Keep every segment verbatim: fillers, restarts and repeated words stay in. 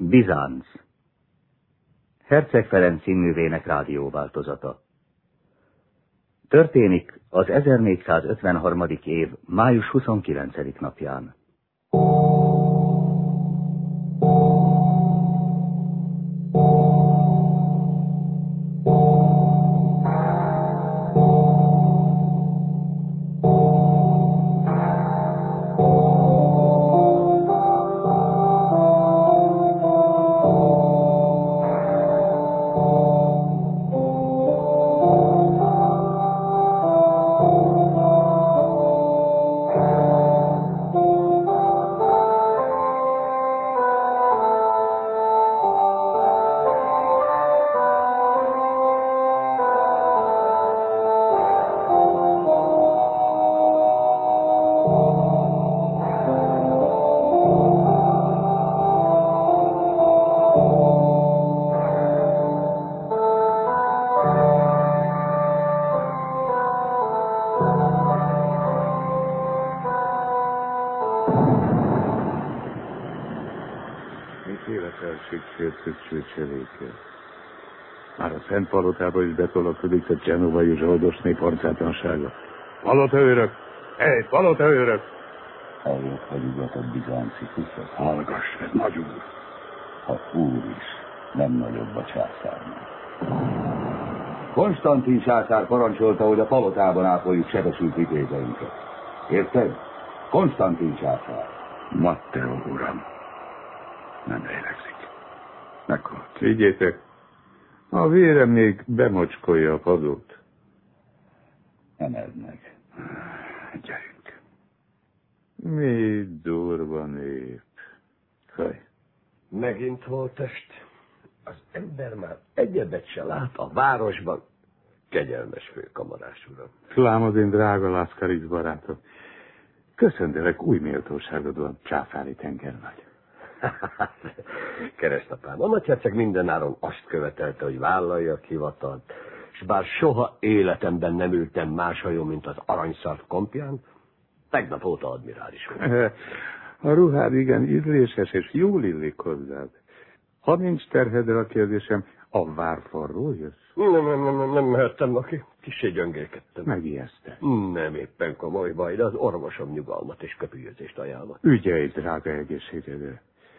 Bizánc. Herceg Ferenc színművének rádióváltozata. Történik az ezernégyszázötvenharmadik év május huszonkilencedik napján. Már a Szent Palotába is betolakodik a genovai zsoldos nép arcátlansága. Palotaőrök! Hely, palotaőrök! Eljött felügyet bizánci kuszat. Hallgass, ez nagy úr. Ha úr is, nem nagyobb a császárnak. Konstantin császár parancsolta, hogy a palotában ápoljuk sebesült vitézeinket. Érted? Konstantin császár. Matteo, uram. Nem lélegzik. Meghalt. Vigyétek, a vérem még bemocskolja a padot. Emeld meg. Gyerünk. Mi durva nép. Haj. Megint holttest. Az ember már egyebet se lát a városban. Kegyelmes főkamarás, uram. Szlám az én drága Laszkarisz barátom. Köszöntelek, új méltóságod van, császári tengernagy. Keresztapám, a nagyherceg mindenáron azt követelte, hogy vállaljak hivatalt, és bár soha életemben nem ültem más hajón, mint az aranyszart kompján, tegnap óta admirális vagyok. A ruhád igen ízléses, és jól illik hozzád. Ha nincs terhedre a kérdésem, a várfarról jössz? Nem, nem, nem, nem, nem mehettem, aki kissé gyöngélkedtem. Megijesztek. Nem éppen komoly baj, de az orvosom nyugalmat és köpülyözést ajánlott. Ügyelj, drága egészségedre.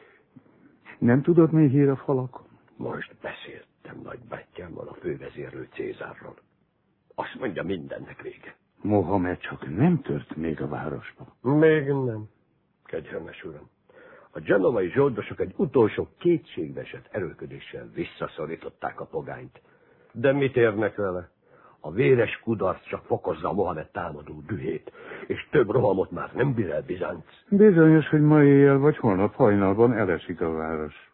Nem tudod, mi hír a falakon? Most beszéltem nagybátyámmal, a fővezérlő Cézárról. Azt mondja, mindennek vége. Mohamed csak nem tört még a városba. Még nem, kegyelmes uram. A genovai zsoldosok egy utolsó kétségbeesett erőködéssel visszaszorították a pogányt. De mit érnek vele? A véres kudarc csak fokozza a Mohamed támadó dühét, és több rohamot már nem bír el Bizánc. Bizonyos, hogy ma éjjel vagy holnap hajnalban elesik a város.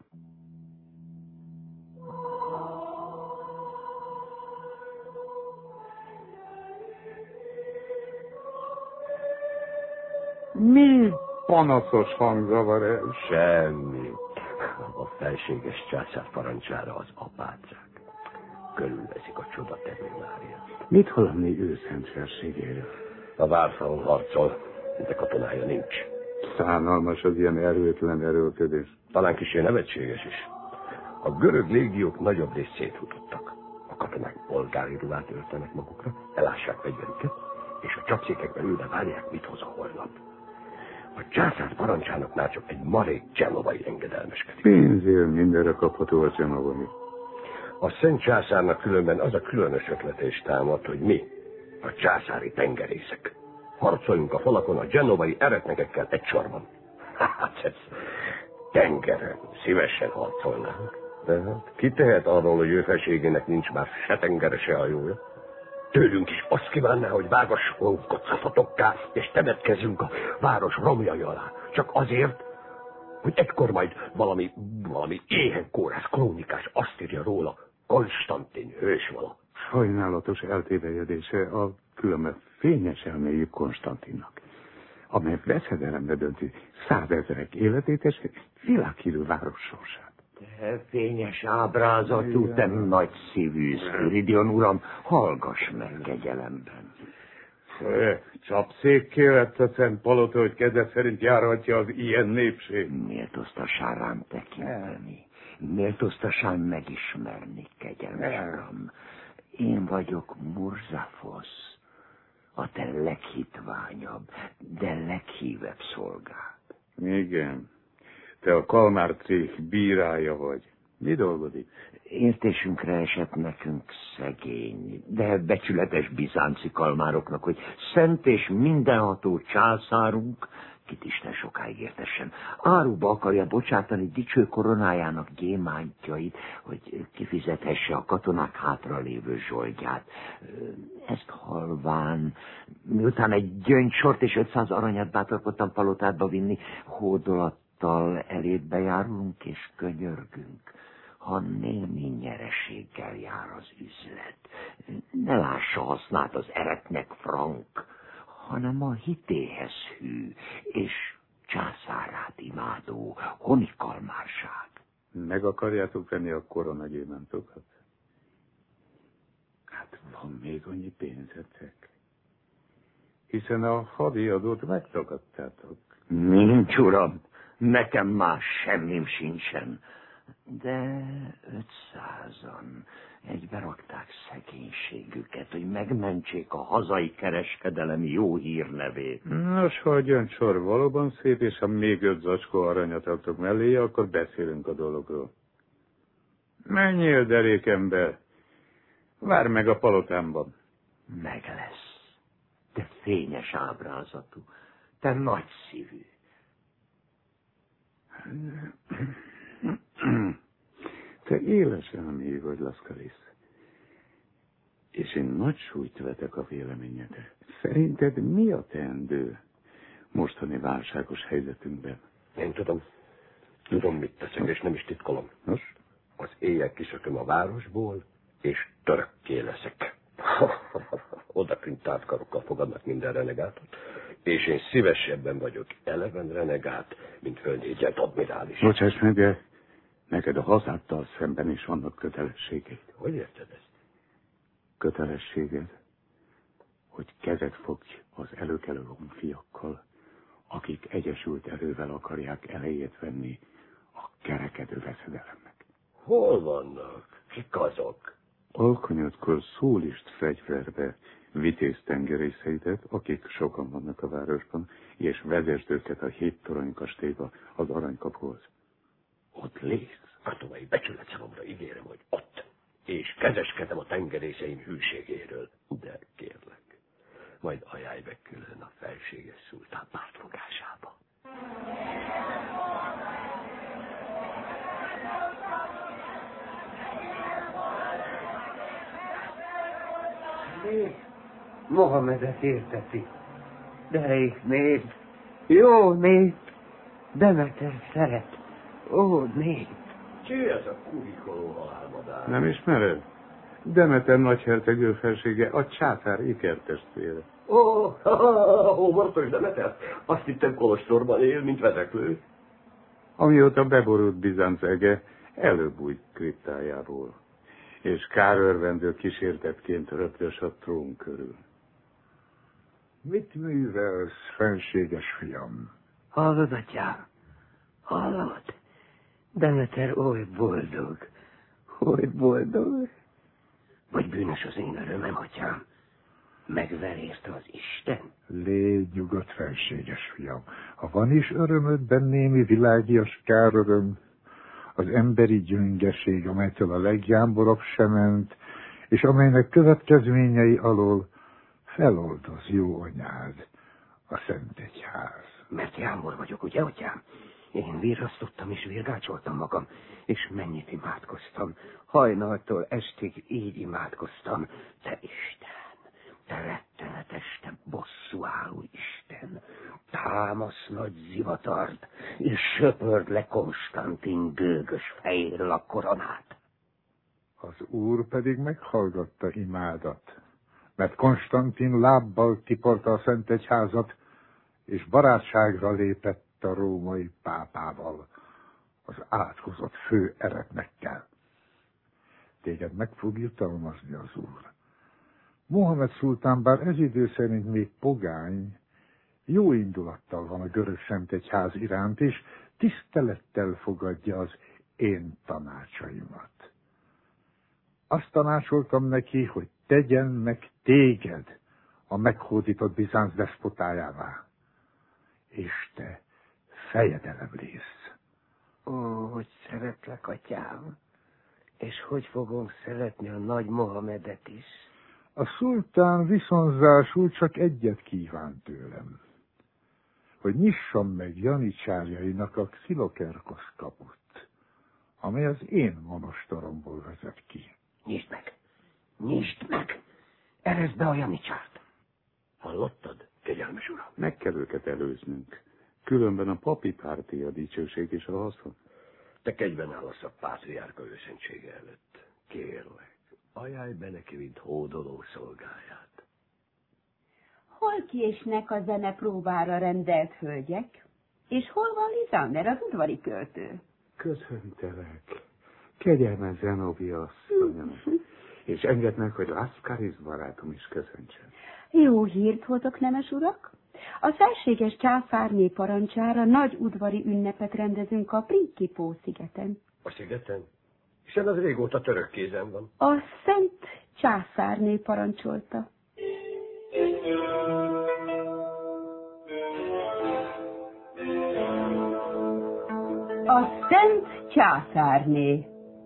Mi panaszos hangzavar ez? Semmi. A felséges császár parancsára az apácák körülveszik a csodatevő Máriát. Mit hallani ő szent felségéről? A várfalon harcol, de katonája nincs. Szánalmas az ilyen erőtlen erőlködés. Talán kicsi nevetséges is. A görög légiók nagyobb részt szétfutottak. A katonák polgári ruhát öltenek magukra, elássák fegyverüket, és a csapszékekben ülve várják, mit hoz a holnap. A császár parancsának már csak egy marék genovai engedelmeskedik. Pénzért mindenre kapható a genovai. A szent császárnak különben az a különös ötlete is támad, hogy mi, a császári tengerészek, harcoljunk a falakon a genovai eretnekekkel egy sorban. Hát ez tengeren szívesen harcolnánk. De hát ki tehet arról, hogy ő felségének nincs már se tengere, se hajója? Tőlünk is azt kívánná, hogy vágassunk koccafatokká, és temetkezzünk a város romjai alá. Csak azért, hogy egykor majd valami, valami éhenkórász krónikás azt írja róla, Konstantin hősvala. Sajnálatos eltévejedése a különben fényes elméjű Konstantinnak, amely veszedelembe dönti százezrek életét és világhírű város sorsát. Fényes ábrázatú, te nagy szívű Szpiridion uram, hallgass meg kegyelemben. Csapszékké lett a Szent Palota, hogy keze szerint járhatja az ilyen népség. Méltóztassál rám tekinteni. Méltóztassál megismerni, kegyelmes uram. Én vagyok Murzafosz, a te leghitványabb, de leghívebb szolgád. Igen. Te a Kalmár cég bírája vagy. Mi dolgod itt? Értésünkre esett nekünk szegény, de becsületes bizánci kalmároknak, hogy szent és mindenható császárunk, kit Isten sokáig értessen, áruba akarja bocsátani dicső koronájának gyémántjait, hogy kifizethesse a katonák hátralévő zsoldját. Ezt halván, miután egy gyöngysort és ötszáz aranyat bátorkodtam palotádba vinni, hódolattal eléd bejárulunk és könyörgünk. Ha némi nyereséggel jár az üzlet, ne lássa hasznát az eretnek frank, hanem a hitéhez hű és császárát imádó honikalmárság. Meg akarjátok venni a koronagyémántokat? Hát van még annyi pénzetek. Hiszen a hadi adót megtagadtátok. Nincs, uram, nekem más semmim sincsen. De ötszázan egyberakták szegénységüket, hogy megmentsék a hazai kereskedelem jó hírnevét. Nos, ha a gyöngycsor valóban szép, és ha még öt zacskó aranyat raktok melléje, akkor beszélünk a dologról. Menjél, derékember, várj meg a palotámban. Meg lesz. Te fényes ábrázatú, te nagy szívű. Te éles elmélyű vagy, Laszkarisz. És én nagy súlyt vetek a véleményedre. Szerinted mi a teendő mostani válságos helyzetünkben? Én tudom. Tudom, mit teszek, és nem is titkolom. Nos? Az éjjel kiszököm a városból, és törökké leszek. Oda kint tártkarokkal fogadnak minden renegátot, és én szívesebben vagyok eleven renegát, mint fölnégyelt admirális. Bocsáss meg, de neked a hazáddal szemben is vannak kötelességeid. Hogy érted ezt? Kötelességed, hogy kezet fogj az előkelő honfiakkal, akik egyesült erővel akarják elejét venni a kerekedő veszedelemnek. Hol vannak? Kik azok? Alkonyodkor szólist fegyverbe vitéz tengerészeidet, akik sokan vannak a városban, és vezesd őket a hét torony kastélyba az aranykapuhoz. Ott lész, katonai becsületszavamra ígérem, hogy ott, és kezeskedem a tengerészeim hűségéről. De kérlek, majd ajánlj be külön a felséges szultán pártfogásába. Nép, Mohamedet érteti. De nép, jó nép, Demeter szeret. Ó, nép. Ki ez a kurikoló halálmadár? Nem ismered? Demeter nagyhercegő felsége, a császár ikertestvére. Ó, ó, Martos Demeter, azt hittem kolostorban él, mint vezeklő. Amióta beborult Bizánc ege, előbújt kriptájából, és kárörvendő kísértetként röptös a trón körül. Mit művelsz, fenséges fiam? Hallod, atyám? Hallod? Demeter oly boldog, oly boldog. Vagy bűnös az én örömem, atyám? Megver érte az Isten? Légy nyugodt, fenséges fiam. Ha van is örömödben némi világias káröröm, az emberi gyöngeség, amelytől a legjámborobb sem ment, és amelynek következményei alól feloldoz jó anyád, a Szent Egyház. Mert jámbor vagyok, ugye, atyám? Én virrasztottam és virgácsoltam magam, és mennyit imádkoztam. Hajnaltól estig így imádkoztam. Te Isten, te rettenetes, te bosszúálló Isten, támasz nagy zivatart, és söpörd le Konstantin gőgös fejéről a koronát. Az Úr pedig meghallgatta imádat, mert Konstantin lábbal tiporta a Szent Egyházat, és barátságra lépett a római pápával, az átkozott fő eretnekkel. Téged meg fog jutalmazni az Úr, Mohamed szultán bár ez idő szerint még pogány, jó indulattal van a görög szentegyház iránt, és tisztelettel fogadja az én tanácsaimat. Azt tanácsoltam neki, hogy tegyen meg téged a meghódított Bizánc despotájává, és te fejedelem lész. Ó, hogy szeretlek, atyám, és hogy fogom szeretni a nagy Mohamedet is. A szultán viszonzásul csak egyet kíván tőlem, hogy nyissam meg janicsárjainak a Xilokerkosz kaput, amely az én monostoromból vezet ki. Nyisd meg! Nyisd meg! Ereszd be a janicsárt! Hallottad, kegyelmes uram? Meg kell őket előznünk. Különben a papi párti a dicsőség és a haszon. Te kegyben állasz a pátriárka őszentsége előtt. Kérlek, ajánlj be neki, mint hódoló szolgáját. Hol késnek a zene próbára rendelt hölgyek? És hol van Lizander, az udvari költő? Köszöntelek. Kegyelmen Zenobia asszonyom. És engedd meg, hogy Laszkaris barátom is köszöntsen. Jó hírt hozok, nemes urak? A felséges császárné parancsára nagy udvari ünnepet rendezünk a Principó szigeten. A szigeten? Hiszen az régóta török kézen van. A szent császárné parancsolta. A szent császárné.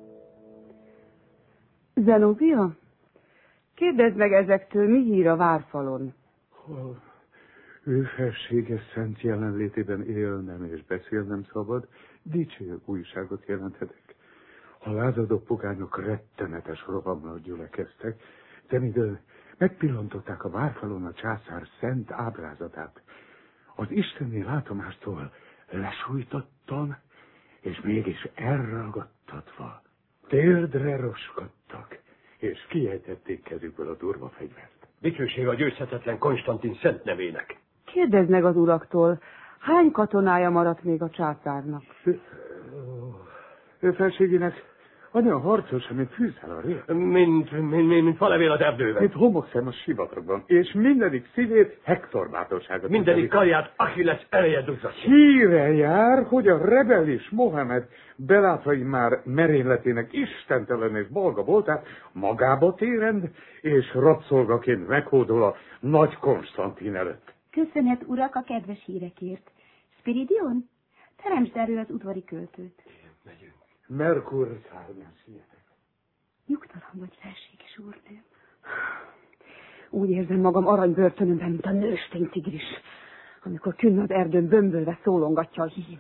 Zenobia, kérdezd meg ezektől, mi hír a várfalon? Hol ő felséges szent jelenlétében élnem és beszélnem szabad, dicső újságot jelenthetek. A lázadó pogányok rettenetes rohammal gyülekeztek, de mivel megpillantották a várfalon a császár szent ábrázatát, az isteni látomástól lesújtottam, és mégis elragadtatva térdre roskadtak, és kiejtették kezükből a durva fegyvert. Dicsőség a győzhetetlen Konstantin szent nevének. Kérdezd meg az uraktól, hány katonája maradt még a császárnak? Ő, ő felségének olyan harcos, mint fűszel a ré. Mint, mint, mint, mint falevél az erdőben. Mint homokszem a sivatagban, és mindenik szívét Hektor bátorságot. Mindenik karját Achilles ereje duzzasztja. Híre jár, hogy a rebelis Mohamed belátvai már merényletének istentelen és bolga voltát magába térend, és rabszolgaként meghódol a nagy Konstantin előtt. Köszönet, urak, a kedves hírekért. Spiridion, teremtsd elő az udvari költőt. Megyünk. Merkur szárnyán szietek. Nyugtalan vagy, felséges úrnőm. Úgy érzem magam aranybörtönömben, mint a nőstény tigris, amikor künn az erdőn bömbölve szólongatja a hím.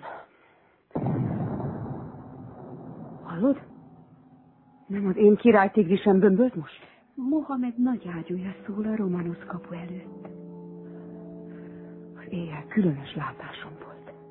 Hallod? Nem az én király tigrisem bömbölt most? Mohamed nagy ágyúja szól a Romanusz kapu előtt. Az éjjel különös látásom volt.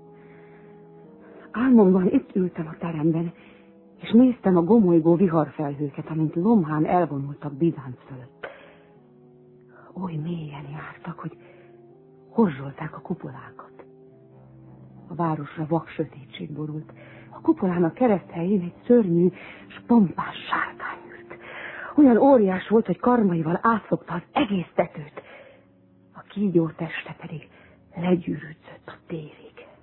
Álmomban itt ültem a teremben, és néztem a gomolygó viharfelhőket, amint lomhán elvonultak Bizánc fölött. Oly mélyen jártak, hogy horzsolták a kupolákat. A városra vak sötétség borult. A kupolának kereszthelyén egy szörnyű, spompás sárkány ült. Olyan óriás volt, hogy karmaival átszokta az egész tetőt. A kígyó teste pedig legyűrűdzött a térig.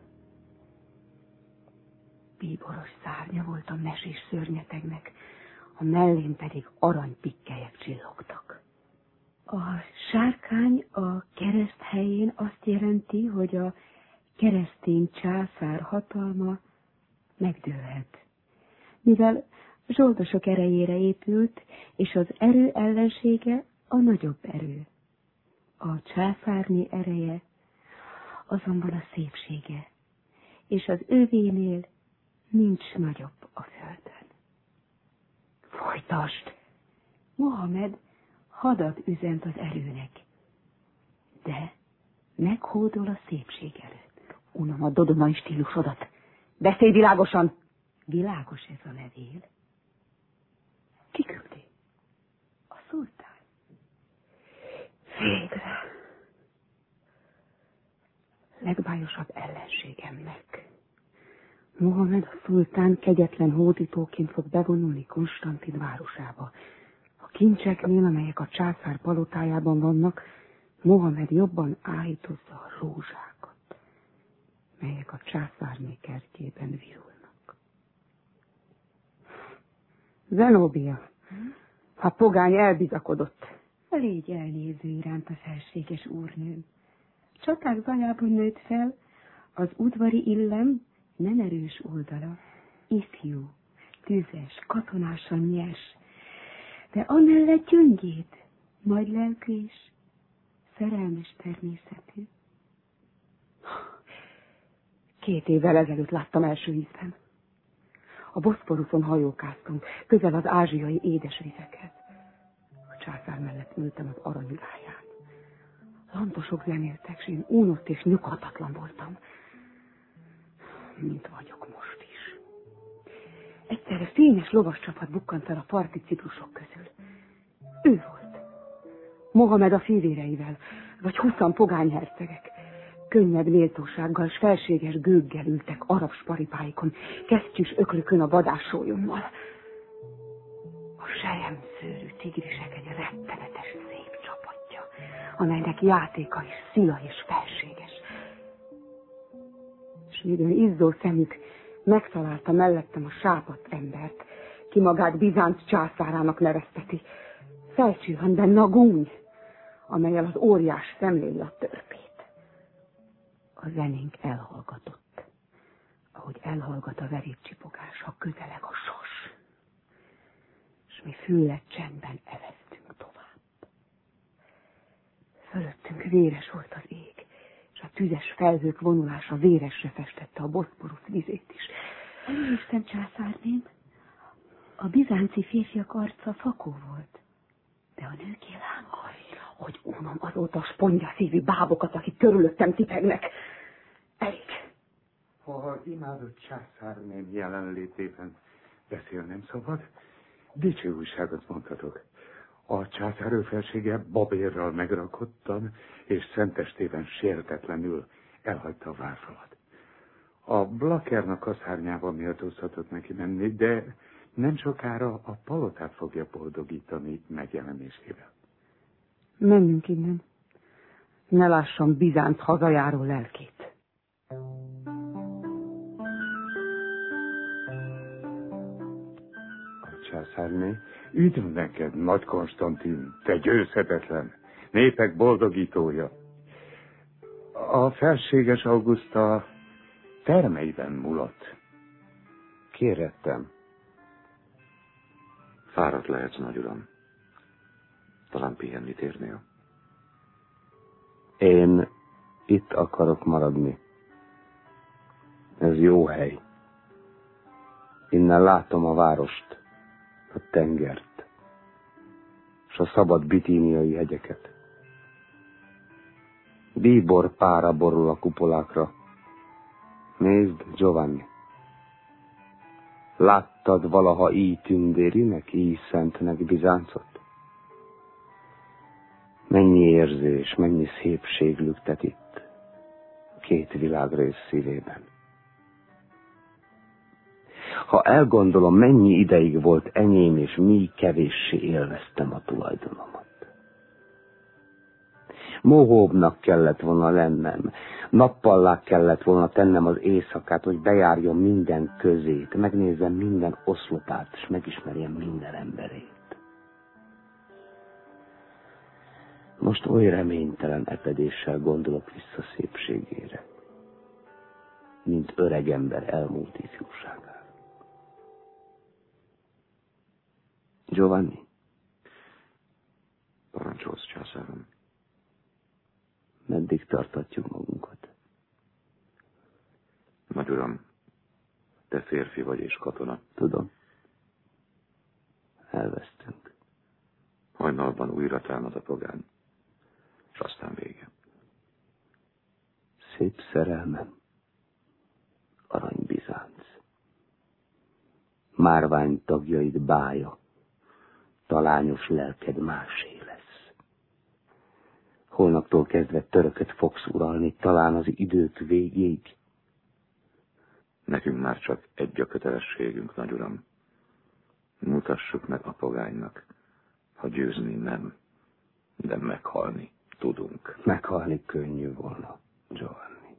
Bíboros szárnya volt a mesés szörnyetegnek, a mellén pedig aranypikkelyek csillogtak. A sárkány a kereszt helyén azt jelenti, hogy a keresztény császár hatalma megdőlhet. Mivel zsoldosok erejére épült, és az erő ellensége a nagyobb erő. A császárné ereje azonban a szépsége, és az övénél nincs nagyobb a földön. Folytasd! Mohamed hadat üzent az erőnek, de meghódol a szépség előtt. Unom a dodonai stílusodat. Beszélj világosan! Világos ez a levél. Ki küldi? A szultán. Végre! Legbájosabb ellenségemnek. Mohamed a szultán kegyetlen hódítóként fog bevonulni Konstantin városába, a kincseknél, amelyek a császár palotájában vannak, Mohamed jobban áhítozza a rózsákat, melyek a császárné kertjében virulnak. Zenóbia, a pogány elbizakodott. Légy elnéző iránt a felséges úrnőm. Csaták zajában nőtt fel, az udvari illem nem erős oldala, ifjú, tüzes, katonásan nyers, de amellett gyöngyét, majd lelkű és szerelmes természetű. Két évvel ezelőtt láttam első ízben. A Boszporuszon hajókáztunk, közel az ázsiai édesvizekhez. A császár mellett ültem az aranyráján. Lantosok zenéltek, s én unott és nyughatatlan voltam. Mint vagyok most is. Egyszerre fényes lovas csapat bukkant fel a parti ciprusok közül. Ő volt. Mohamed a fivéreivel, vagy huszan pogány hercegek. Könnyed méltósággal s felséges gőggel ültek arab sparipáikon, kesztyűs öklükön a vadássólyommal. A selyemszőrű tigrisek egy rettenetes szép csapatja, amelynek játéka is szila és felséges. S midőn izzó szemük megtalálta mellettem a sápadt embert, ki magát Bizánc császárának nevezteti. Felcsillant benne a gúny, amellyel az óriás szemléli a törpét. A zenénk elhallgatott, ahogy elhallgat a verépcsipogás, ha közeleg a sas. És mi füllet csendben eveztünk tovább. Fölöttünk véres volt az ég, és a tüzes felhők vonulása véresre festette a Boszporusz vizét is. Emlékszem, császárném, a bizánci férfiak arca fakó volt, de a nőké lángos. Hogy unom azóta a spondja szívű bábokat, akik körülöttem tipegnek. Elég. Ha imádott császárném jelenlétében beszélnem szabad, dicső újságot mondhatok. A császár őfelsége babérral megrakottan, és szentestében sértetlenül elhagyta a várfalat. A Blakernak kaszárnyába méltózhatott neki menni, de nem sokára a palotát fogja boldogítani megjelenésével. Menjünk innen. Ne lássam Bizánc hazajáró lelkét. A császárné, üdv neked, Nagy Konstantin, te győzhetetlen, népek boldogítója. A felséges Auguszta termeiben mulat. Kérettem. Fáradt lehetsz, nagy uram. Talán pihenni térnél. Én itt akarok maradni. Ez jó hely. Innen látom a várost, a tengert, és a szabad bitíniai hegyeket. Bíbor pára borul a kupolákra. Nézd, Giovanni. Láttad valaha így tündérinek, így szentnek Bizáncot? Mennyi érzés, mennyi szépség lüktet itt, két világrész szívében. Ha elgondolom, mennyi ideig volt enyém, és mi kevéssé élveztem a tulajdonomat. Mohóbbnak kellett volna lennem, nappallá kellett volna tennem az éjszakát, hogy bejárjon minden közét, megnézzem minden oszlopát, és megismerjem minden emberét. Most oly reménytelen epedéssel gondolok vissza szépségére, mint öreg ember elmúlt ifjúságára. Giovanni? Parancsolsz, császárom. Meddig tartatjuk magunkat? Nagy uram, te férfi vagy és katona. Tudom. Elvesztünk. Hajnalban újra támad a pogány, és aztán vége. Szép szerelmem. Arany Bizánc. Márvány tagjaid bája. Talányos lelked másé lesz. Holnaptól kezdve törököt fogsz uralni, talán az idők végéig. Nekünk már csak egy a kötelességünk, nagy uram. Mutassuk meg a pogánynak, Ha győzni nem, de meghalni tudunk. Meghalni könnyű volna, Giovanni.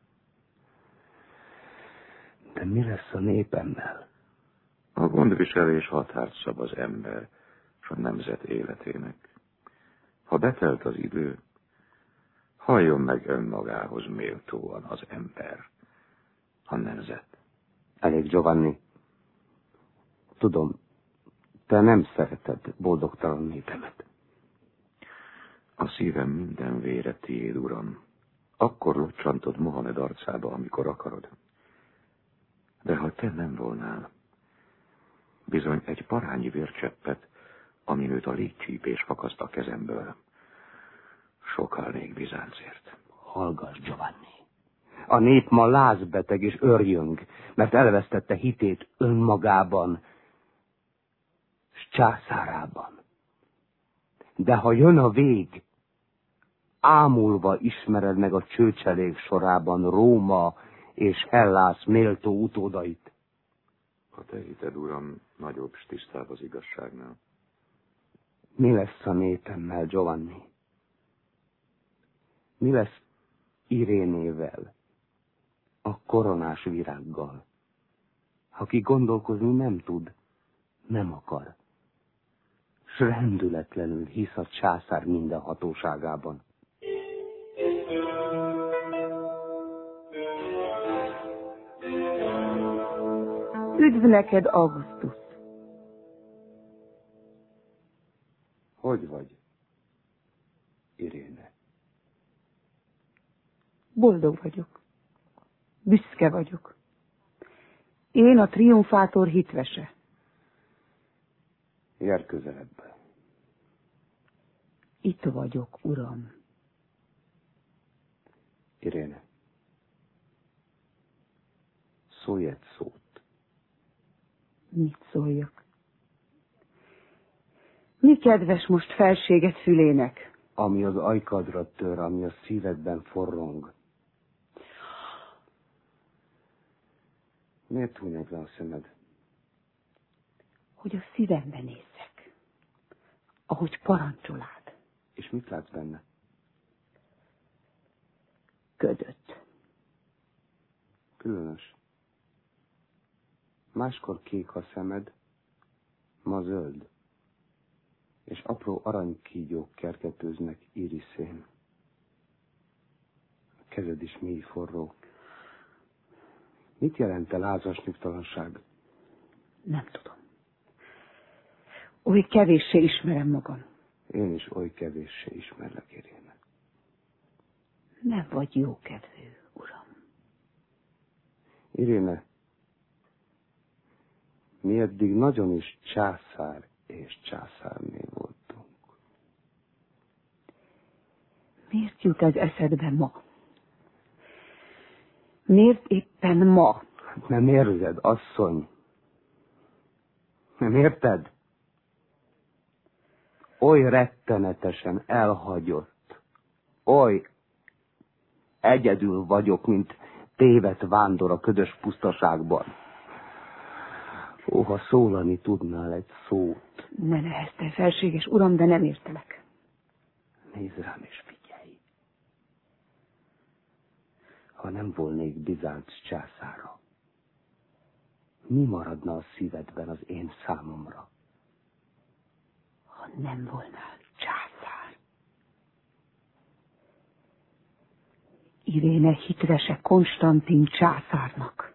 De mi lesz a népemmel? A gondviselés határt szab az ember és a nemzet életének. Ha betelt az idő, halljon meg önmagához méltóan az ember, a nemzet. Elég, Giovanni. Tudom, te nem szereted boldogtalan népemet. A szívem minden vére tiéd, uram. Akkor locsantod Mohamed arcába, amikor akarod. De ha te nem volnál, bizony egy parányi vércseppet, amin őt a légycsípés fakaszt a kezemből, sokalnék Bizáncért. Hallgass, Giovanni. A nép ma lázbeteg és örjöng, mert elvesztette hitét önmagában s császárában. De ha jön a vég, ámulva ismered meg a csőcselék sorában Róma és Hellász méltó utódait. A te hited, uram, nagyobb s tisztább az igazságnál. Mi lesz a népemmel, Giovanni? Mi lesz Irénével, a koronás virággal? Aki gondolkozni nem tud, nem akar, s rendületlenül hisz a császár minden hatóságában. Üdv neked, Augustus! Hogy vagy, Iréne? Boldog vagyok. Büszke vagyok. Én a triumfátor hitvese. Jár közelebb. Itt vagyok, uram. Iréne, szólj egy szót. Mit szóljak? Mi kedves most felséget fülének? Ami az ajkadra tör, ami a szívedben forrong. Miért húnyog le a szemed? Hogy a szívembe nézzek, ahogy parancsolád. És mit látsz benne? Ködött. Különös. Máskor kék a szemed, ma zöld, és apró aranykígyók kergetőznek iriszén. A kezed is mély forró. Mit jelent a lázas nyugtalanság? Nem tudom. Oly kevéssé ismerem magam. Én is oly kevéssé ismerlek, Iréne. Nem vagy jókedvű, uram. Iréne, mi eddig nagyon is császár és császárné voltunk. Miért jut ez eszedbe ma? Miért éppen ma? Nem érzed, asszony? Nem érted? Oly rettenetesen elhagyott, oly egyedül vagyok, mint tévedt vándor a ködös pusztaságban. Ó, ha szólani tudnál egy szót. Ne neheztelj, felséges uram, de nem értelek. Nézd rám és figyelj. Ha nem volnék Bizánc császára, mi maradna a szívedben az én számomra? Ha nem volnál császár. Iréne hitvese Konstantin császárnak.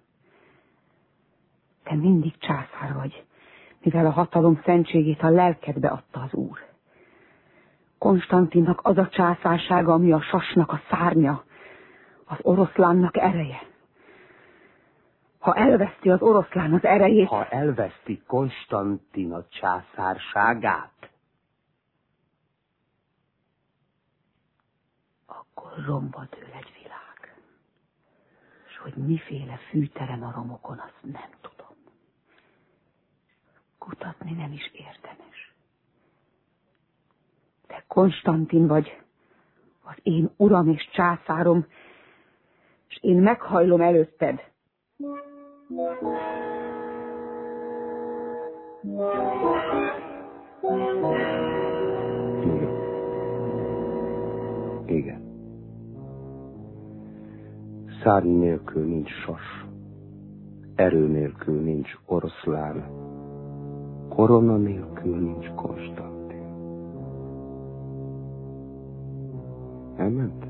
Te mindig császár vagy, mivel a hatalom szentségét a lelkedbe adta az Úr. Konstantinnak az a császársága, ami a sasnak a szárnya, az oroszlánnak ereje. Ha elveszti az oroszlán az erejét... Ha elveszti Konstantin a császárságát, akkor romba dől egy világ. És hogy miféle fűterem a romokon, azt nem tudom. Kutatni nem is érdemes. Te Konstantin vagy, az én uram és császárom, és én meghajlom előtted. Thank you. Szárny nélkül nincs sas, erő nélkül nincs oroszlán, korona nélkül nincs Konstantin. Elment?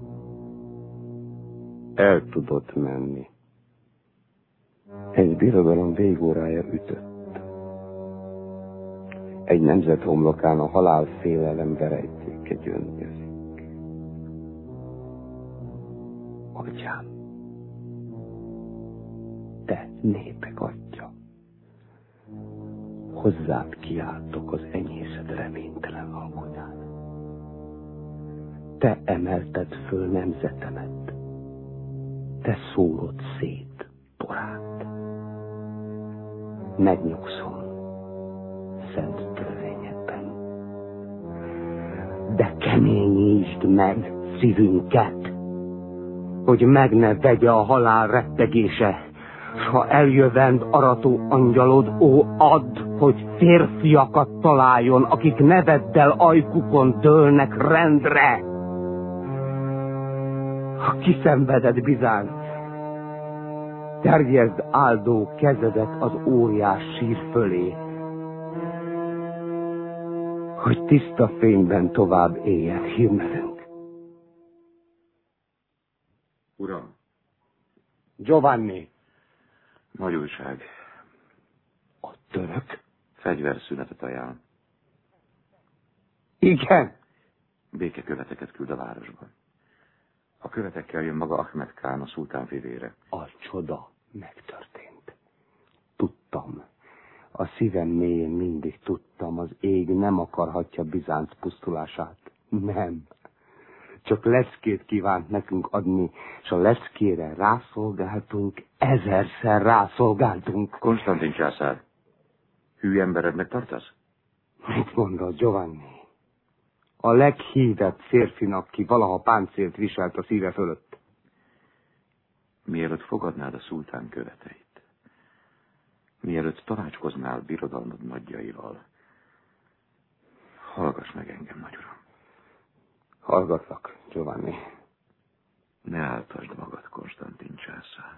El tudott menni. Egy birodalom végórája ütött. Egy nemzet homlokán a halál félelem verejtéke gyöngyözik. Atyám, te népek atya, hozzád kiáltok az enyészed reménytelen alkonyán. Te emelted föl nemzetemet, te szórod szét porát. Megnyugszom szent törvényedben, de keményítsd meg szívünket, hogy meg ne vegye a halál rettegése, s ha eljövend arató angyalod, ó, add, hogy férfiakat találjon, akik neveddel ajkukon dőlnek rendre. Ha kiszenveded Bizánc, terjeszd áldó kezedet az óriás sír fölé, hogy tiszta fényben tovább éljen hírnevünk. Uram! Giovanni! Nagy újság. A török? Fegyverszünetet ajánl. Igen. Békeköveteket küld a városban. A követekkel jön maga Ahmed Kán, a szultán fivére. A csoda megtörtént. Tudtam. A szívem mélyén mindig tudtam, az ég nem akarhatja Bizánc pusztulását. Nem. Csak leckét kívánt nekünk adni, és a leckére rászolgáltunk, ezerszer rászolgáltunk. Konstantin császár, hű emberednek tartasz? Mit mondod, Giovanni? A leghívebb férfinak, ki valaha páncélt viselt a szíve fölött. Mielőtt fogadnád a szultán követeit, mielőtt tanácskoznál birodalmad nagyjaival, hallgass meg engem, nagyuram. Hallgatlak, Giovanni. Ne áltasd magad, Konstantin császár.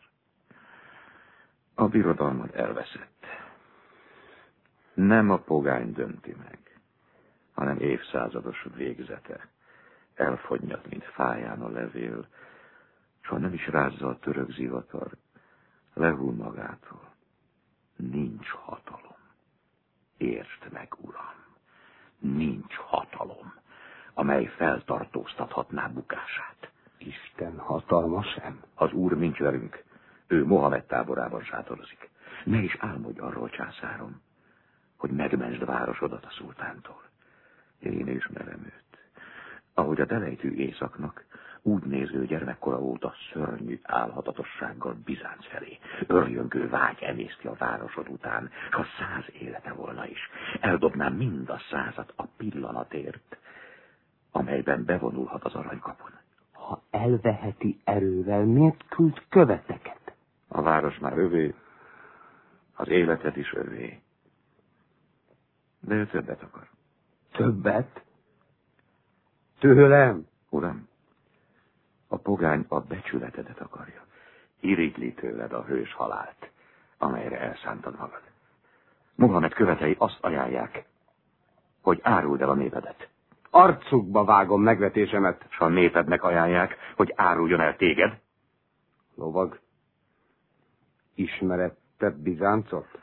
A birodalmad elveszett. Nem a pogány dönti meg, hanem évszázados végzete. Elfogynyat, mint fáján a levél, s ha nem is rázza a török zivatar, lehull magától. Nincs hatalom. Értsd meg, uram, nincs hatalom, amely feltartóztathatná bukását. Isten hatalma sem. Az úr nincs velünk, ő Mohamed táborában sátorozik. Ne is álmodj arról, császárom, hogy megmentsd városodat a szultántól. Én ismerem őt. Ahogy a delejtű éjszaknak, úgy néző gyermekkora óta szörnyű álhatatossággal Bizánc felé. Örjöngő vágy emészti a városod után, s ha száz élete volna is, eldobnám mind a százat a pillanatért, amelyben bevonulhat az aranykapun. Ha elveheti erővel, miért küld követeket? A város már övé, az életed is övé. De ő többet akar. Többet? Tőlem? Uram, a pogány a becsületedet akarja. Irigyli tőled a hős halált, amelyre elszántad magad. Mohamed követei azt ajánlják, hogy áruld el a népedet. Arcukba vágom megvetésemet. S a népednek ajánlják, hogy áruljon el téged. Lovag, ismered te Bizáncot?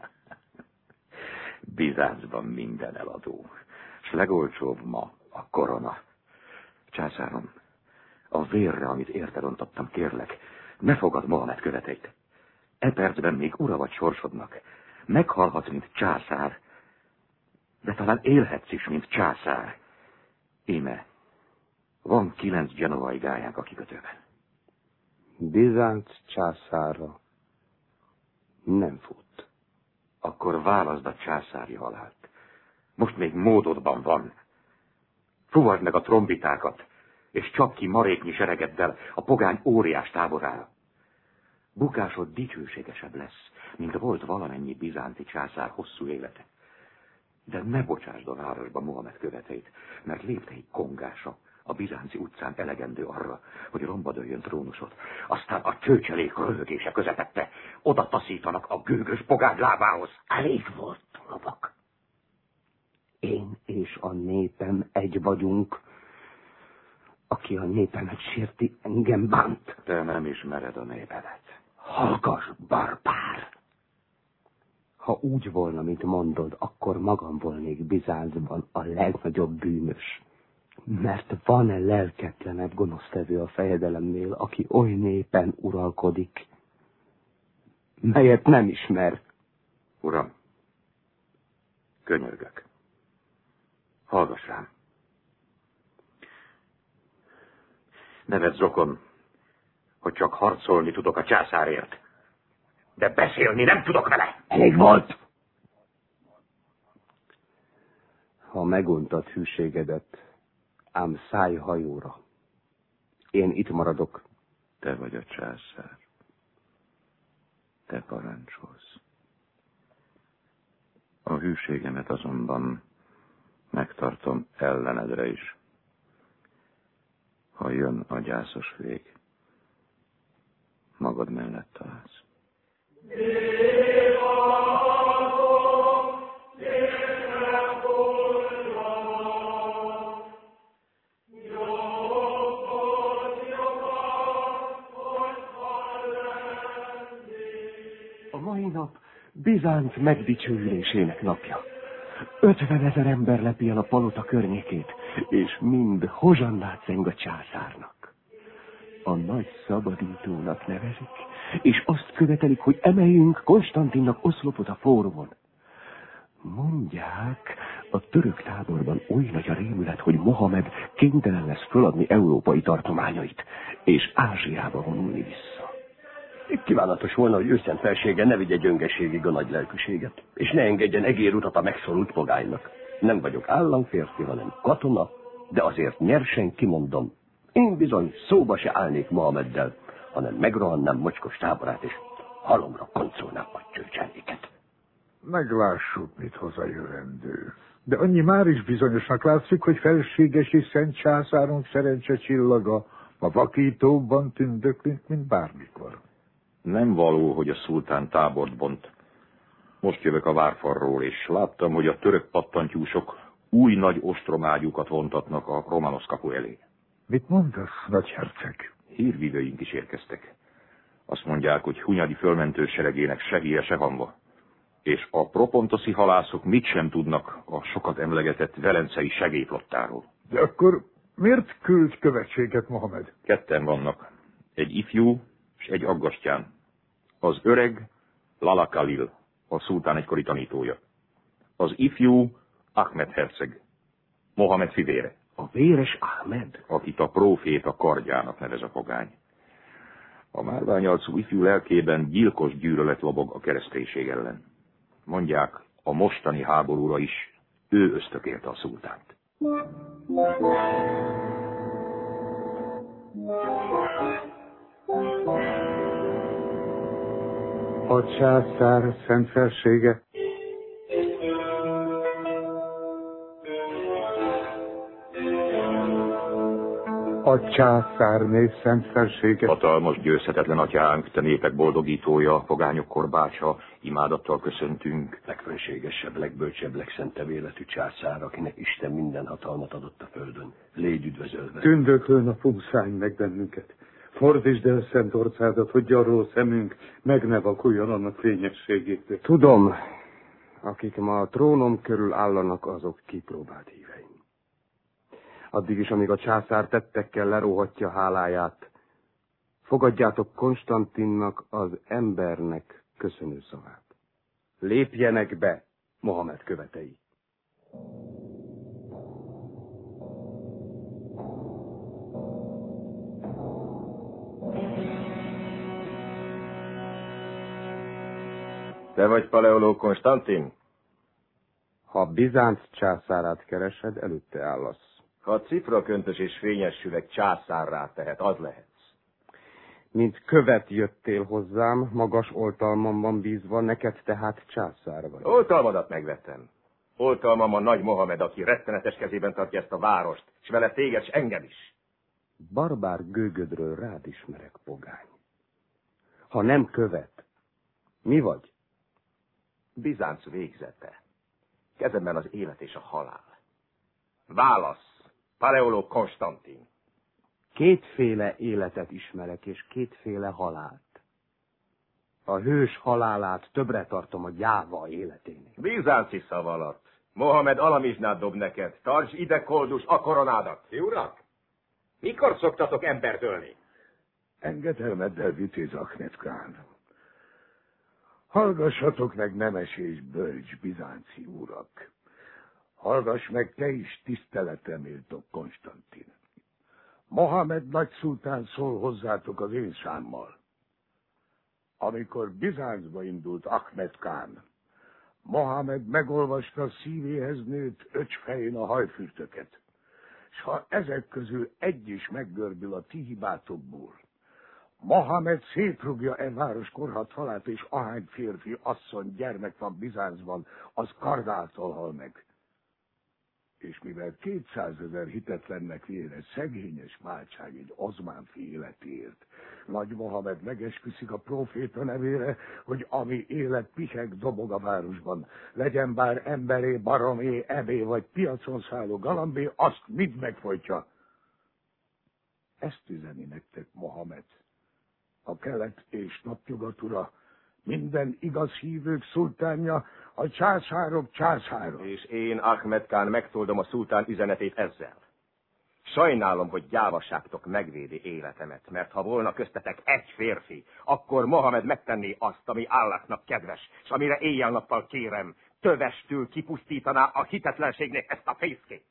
Bizáncban minden eladó, s legolcsóbb ma a korona. Császárom, a vérre, amit érterontottam, kérlek, ne fogad Mohamed követeit. E percben még ura vagy sorsodnak. Meghalhatsz, mint császár, de talán élhetsz is, mint császár. Íme, van kilenc genovai gályánk a kikötőben. Bizánc császára nem fut. Akkor válaszd a császári halált. Most még módodban van. Fuvasd meg a trombitákat, és csap ki maréknyi seregeddel a pogány óriás táborára. Bukásod dicsőségesebb lesz, mint volt valamennyi bizánci császár hosszú élete. De ne bocsásd a városba Mohamed követeit, mert léptei kongása A bizánci utcán elegendő arra, hogy romba dőljön trónusot. Aztán a csőcselék röhögése közepette. Oda taszítanak a gőgös pogád lábához. Elég volt, lovak. Én és a népem egy vagyunk. Aki a népemet sérti, engem bánt. Te nem ismered a népedet. Hallgass, barbár! Ha úgy volna, mint mondod, akkor magam volnék Bizáncban a legnagyobb bűnös. Mert van-e lelketlenebb gonosztevő a fejedelemnél, aki oly népen uralkodik, melyet nem ismer? Uram, könyörgök. Hallgass rám. Ne vedd zokon, hogy csak harcolni tudok a császárért, de beszélni nem tudok vele. Elég volt! Ha meguntad hűségedet, ám szállj hajóra. Én itt maradok. Te vagy a császár. Te parancsolsz. A hűségemet azonban megtartom ellenedre is. Ha jön a gyászos vég, magad mellett találsz. A mai nap Bizánc megdicsőülésének napja. Ötven ezer ember lepi el a palota környékét, és mind hozsannát zeng a császárnak. A nagy szabadítónak nevezik, és azt követelik, hogy emeljünk Konstantinnak oszlopot a fórumon. Mondják, a török táborban oly nagy a rémület, hogy Mohamed kénytelen lesz föladni európai tartományait, és Ázsiába vonulni vissza. Kívánatos volna, hogy őszent felsége ne vigye gyöngeségig a nagy lelkűséget, és ne engedjen egérutat a megszorult pogánynak. Nem vagyok államférfi, hanem katona, de azért nyersen kimondom, én bizony szóba se állnék Mohameddel, hanem megrohannám mocskos táborát, és halomra koncolnám a csőcseléket. Meglássuk, mit hoz a jövendő. De annyi már is bizonyosnak látszik, hogy felséges és szent császárunk szerencse csillaga a vakítóbban tündöklünk, mint bármikor. Nem való, hogy a szultán tábort bont. Most jövök a várfarról, és láttam, hogy a török pattantyúsok új nagy ostromágyukat vontatnak a Romanos kapu elé. Mit mondasz, nagyherceg? Hírvívőink is érkeztek. Azt mondják, hogy Hunyadi fölmentő seregének se híre, se hangva. És a propontoszi halászok mit sem tudnak a sokat emlegetett velencei segélyflottáról. De akkor miért küld követséget Mohamed? Ketten vannak. Egy ifjú és egy aggastyán. Az öreg Lala Khalil, a szultán egykori tanítója. Az ifjú Ahmed herceg, Mohamed fivére. A véres Ahmed? Akit a próféta kardjának nevez a pogány. A márványarcú ifjú lelkében gyilkos gyűlölet lobog a kereszténység ellen. Mondják, a mostani háborúra is ő ösztökélte a szultánt. A császár szent felsége. A császárné szent felsége. Hatalmas, győzhetetlen atyánk, te népek boldogítója, pogányok korbácsa, imádattal köszöntünk. Legfőségesebb, legbölcsebb, legszentebb életű császár, akinek Isten minden hatalmat adott a földön. Légy üdvözölve. Tündöklő napunk, szállj meg bennünket. Fordítsd el szent orcádat, hogy gyarló szemünk meg ne vakuljon annak fényességétől. Tudom, akik ma a trónom körül állanak, azok kipróbált híveim. Addig is, amíg a császár tettekkel leróhatja háláját, fogadjátok Konstantinnak, az embernek köszönő szavát. Lépjenek be, Mohamed követei. Te vagy Paleoló Konstantin? Ha Bizánc császárát keresed, előtte állasz. Ha a cifraköntös és fényes süveg császárrá tehet, az lehetsz. Mint követ jöttél hozzám, magas oltalmamban bízva, neked tehát császár vagy. Oltalmadat megvettem. Oltalmam a nagy Mohamed, aki rettenetes kezében tartja ezt a várost, és vele téged, s engem is. Barbár gőgödről rád ismerek, pogány. Ha nem követ, mi vagy? Bizánc végzete. Kezemben az élet és a halál. Válasz, Paleolog Konstantin. Kétféle életet ismerek, és kétféle halált. A hős halálát többre tartom a gyáva életénél. Bizánci szav alatt. Mohamed alamizsnát dob neked. Tartsd ide, koldus, a koronádat. Ti urak, mikor szoktatok embert ölni? Engedelmeddel, vitéz Ahmed Kán. Hallgassatok meg, nemes és bölcs bizánci urak. Hallgass meg te is, tiszteletre méltó Konstantin. Mohamed nagyszultán szól hozzátok az én számmal. Amikor Bizáncba indult Ahmed Kán, Mohamed megolvasta szívéhez nőtt öcsfején a hajfürtöket, s ha ezek közül egy is meggörbül a ti hibátokból, Mohamed szétrugja e város korhat falát, és ahány férfi, asszony, gyermek van Bizáncban, az kard által hal meg. És mivel kétszázezer hitetlennek vére szegényes váltság egy ozmánfi életéért, nagy Mohamed megesküszik a próféta nevére, hogy ami élet piheg dobog a városban, legyen bár emberé, baromé, ebé vagy piacon szálló galambé, azt mind megfojtja. Ezt üzeni nektek Mohamed, a kelet és napnyugat ura, minden igaz hívők szultánja, a császárok császára. És én, Ahmed Kán, megtoldom a szultán üzenetét ezzel. Sajnálom, hogy gyávaságtok megvédi életemet, mert ha volna köztetek egy férfi, akkor Mohamed megtenné azt, ami Allahnak kedves, és amire éjjel-nappal kérem, tövestül kipusztítaná a hitetlenségnek ezt a fészkét.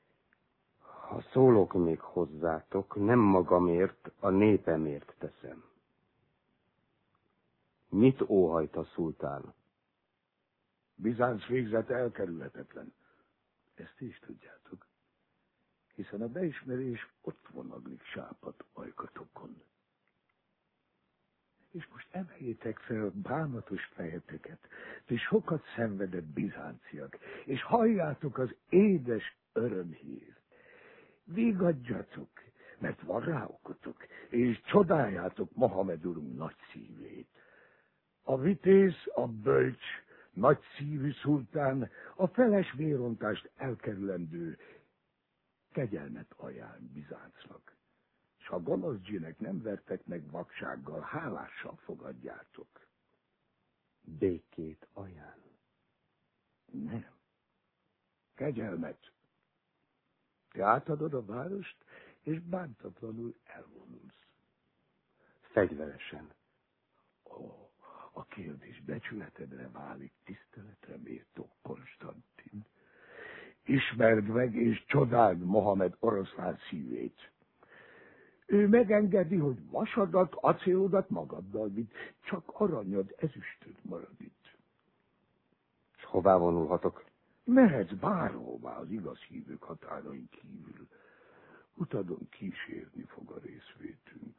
Ha szólok még hozzátok, nem magamért, a népemért teszem. Mit óhajt a szultán? Bizánc végzete elkerülhetetlen. Ezt is tudjátok, hiszen a beismerés ott vonaglik sápat ajkatokon. És most emeljétek fel bánatos fejeteket, ti sokat szenvedett bizánciak, és halljátok az édes örömhírt. Vigadjatok, mert van rá okotok, és csodáljátok Mohamed urunk nagy szívét. A vitéz, a bölcs, nagy szívű szultán a feles vérontást elkerülendő kegyelmet ajánl Bizáncnak. S ha gonosz dzsinek nem vertek meg vaksággal, hálással fogadjátok. Békét ajánl? Nem. Kegyelmet. Te átadod a várost, és bántatlanul elvonulsz. Fegyveresen. Ó, a kérdés becsületedre válik, tiszteletre méltó Konstantin. Ismerd meg és csodáld Mohamed oroszlán szívét. Ő megengedi, hogy vasadat, acélodat magaddal vidd, csak aranyad, ezüstöd marad itt. És hová vonulhatok? Mehetsz bárhová az igaz hívők határain kívül. Utadon kísérni fog a részvétünk.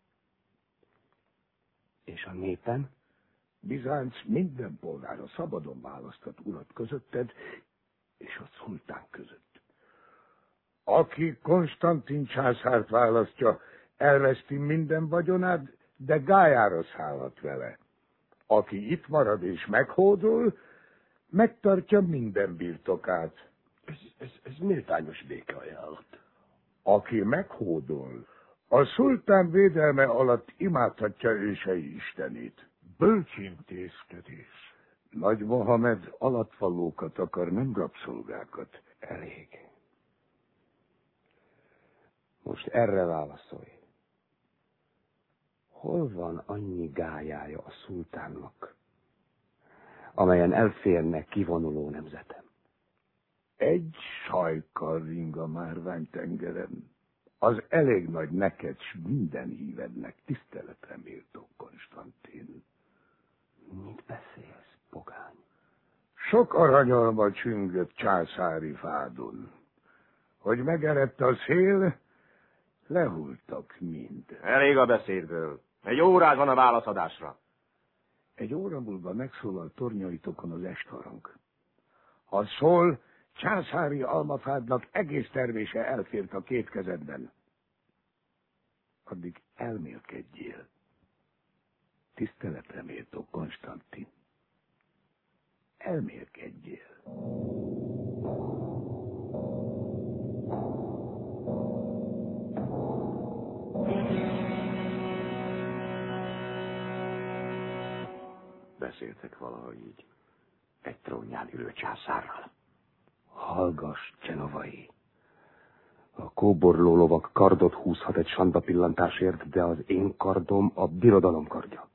És a népen? Bizánc minden polgára szabadon választhat urat közötted és a szultán között. Aki Konstantin császárt választja, elveszti minden vagyonát, de gályára szállhat vele. Aki itt marad és meghódol, megtartja minden birtokát. Ez, ez, ez méltányos békeajánlat. Aki meghódol, a szultán védelme alatt imádhatja ősei istenét. Bölcs intézkedés. Nagy Mohamed alattvalókat akar, nem rabszolgákat. Elég. Most erre válaszolj. Hol van annyi gályája a szultánnak, amelyen elférne kivonuló nemzetem? Egy sajkal ring a márvány tengeren. Az elég nagy neked, s minden hívednek, tiszteletre méltó Konstantin. Mit beszélsz, pogány? Sok aranyalma csüngött császári fádon. Hogy megerett a szél, lehultak mind. Elég a beszédből. Egy órád van a válaszadásra. Egy óra múlva megszólal tornyaitokon az estharang. Ha szól, császári almafádnak egész termése elfért a két kezedben. Addig elmélkedjél. Tiszteletre méltó Konstantin. Elmélkedjél. Beszéltek valaha így egy trónján ülő császárral. Hallgass, Genovai. A kóborló lovak kardot húzhat egy sanda pillantásért, de az én kardom a birodalom kardja.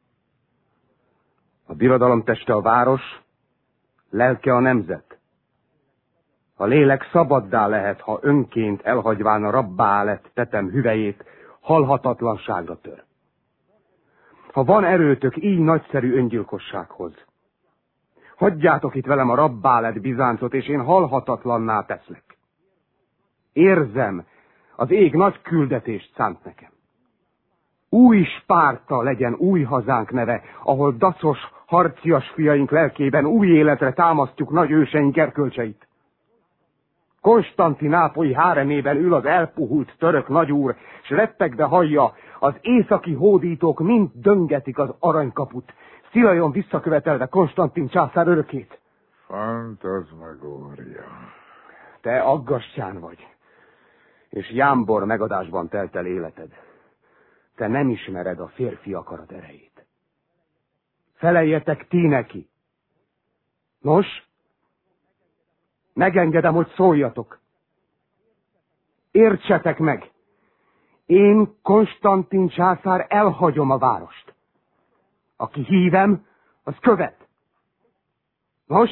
A birodalom teste a város, lelke a nemzet. A lélek szabaddá lehet, ha önként elhagyván a rabbá lett tetem hüvelyét, halhatatlanságra tör. Ha van erőtök így nagyszerű öngyilkossághoz, hagyjátok itt velem a rabbá lett Bizáncot, és én halhatatlanná teszlek. Érzem, az ég nagy küldetést szánt nekem. Új Spárta legyen új hazánk neve, ahol dacos, harcias fiaink lelkében új életre támasztjuk nagy őseink erkölcseit. Konstantinápolyi háremében ül az elpuhult török nagyúr, s reppegve hallja, az északi hódítók mind döngetik az aranykaput, Szilajon visszakövetelve Konstantin császár örökét. Fantazmagória. Te aggastyán vagy, és jámbor megadásban telt el életed. Te nem ismered a férfi akarat erejét. Feleljetek ti neki. Nos, megengedem, hogy szóljatok. Értsetek meg, én Konstantin császár elhagyom a várost. Aki hívem, az követ. Nos?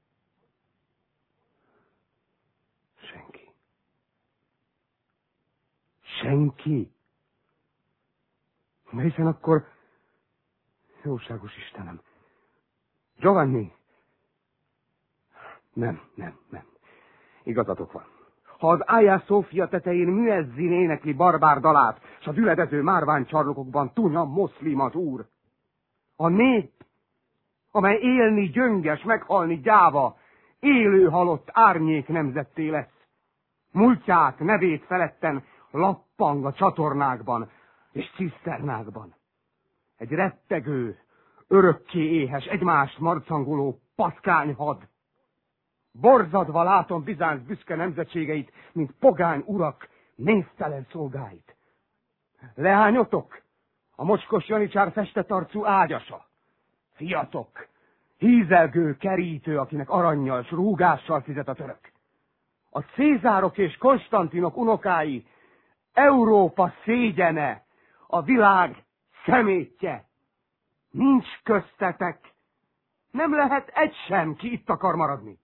Senki. Senki. Na hiszen akkor, jóságos Istenem, Giovanni. Nem, nem, nem. Igazatok van. Ha az Ájá Szófia tetején müezzin énekli barbár dalát, s a düledező márványcsarnokokban tunya moszlim az úr, a nép, amely élni gyönges, meghalni gyáva, élő halott árnyék nemzetté lesz. Múltját, nevét feletten lappang a csatornákban és ciszternákban. Egy rettegő, örökké éhes, egymást marcangoló patkányhad. Borzadva látom Bizánc büszke nemzetségeit, mint pogány urak, névtelen szolgáit. Leányotok, a mocskos janicsár festett arcú ágyasa. Fiatok, hízelgő kerítő, akinek arannyal s rúgással fizet a török. A Cézárok és Konstantinok unokái, Európa szégyene, a világ szemétje. Nincs köztetek, nem lehet egy sem, ki itt akar maradni.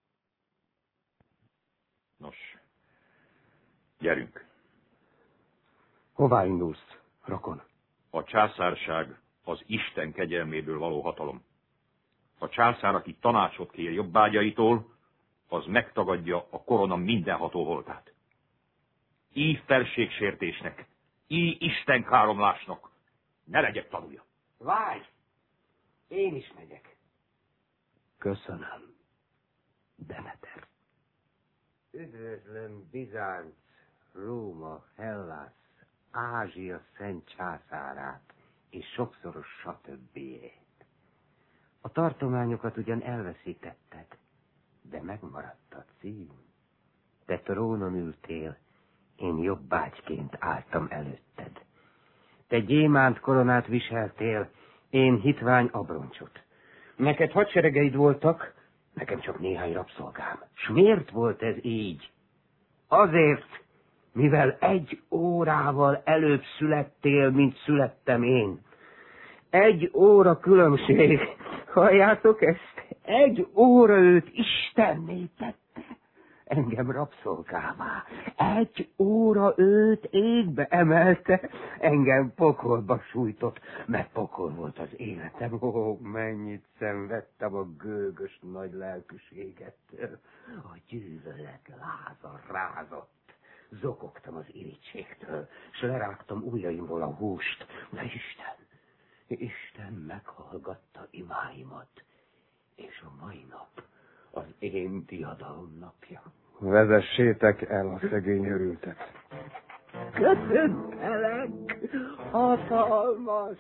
Nos, gyerünk. Hová indulsz, rokon? A császárság az Isten kegyelméből való hatalom. A császár, aki tanácsot kér jobbágyaitól, az megtagadja a korona mindenható voltát. Így felségsértésnek, így Isten káromlásnak ne legyek tanulja. Várj! Én is megyek. Köszönöm, Demeter. Üdvözlöm Bizánc, Róma, Hellász, Ázsia szent császárát, és sokszoros satöbbiét. A tartományokat ugyan elveszítetted, de megmaradt a cím. Te trónon ültél, én jobbágyként álltam előtted. Te gyémánt koronát viseltél, én hitvány abroncsot. Neked hadseregeid voltak, nekem csak néhány rabszolgám. S miért volt ez így? Azért, mivel egy órával előbb születtél, mint születtem én. Egy óra különbség. Halljátok ezt? Egy óra őt Istenné tette, engem rabszolgává. Egy óra őt égbe emelte, engem pokolba sújtott, mert pokol volt az életem. Ó, mennyit szenvedtem a gőgös nagy lelkűségettől. A gyűlölet láza rázott. Zokogtam az irítségtől, s lerágtam ujjaimból a húst. De Isten, Isten meghallgatta imáimat, és a mai nap az én diadalom napja. Vezessétek el a szegény örültet. Köszöntelek, hatalmas!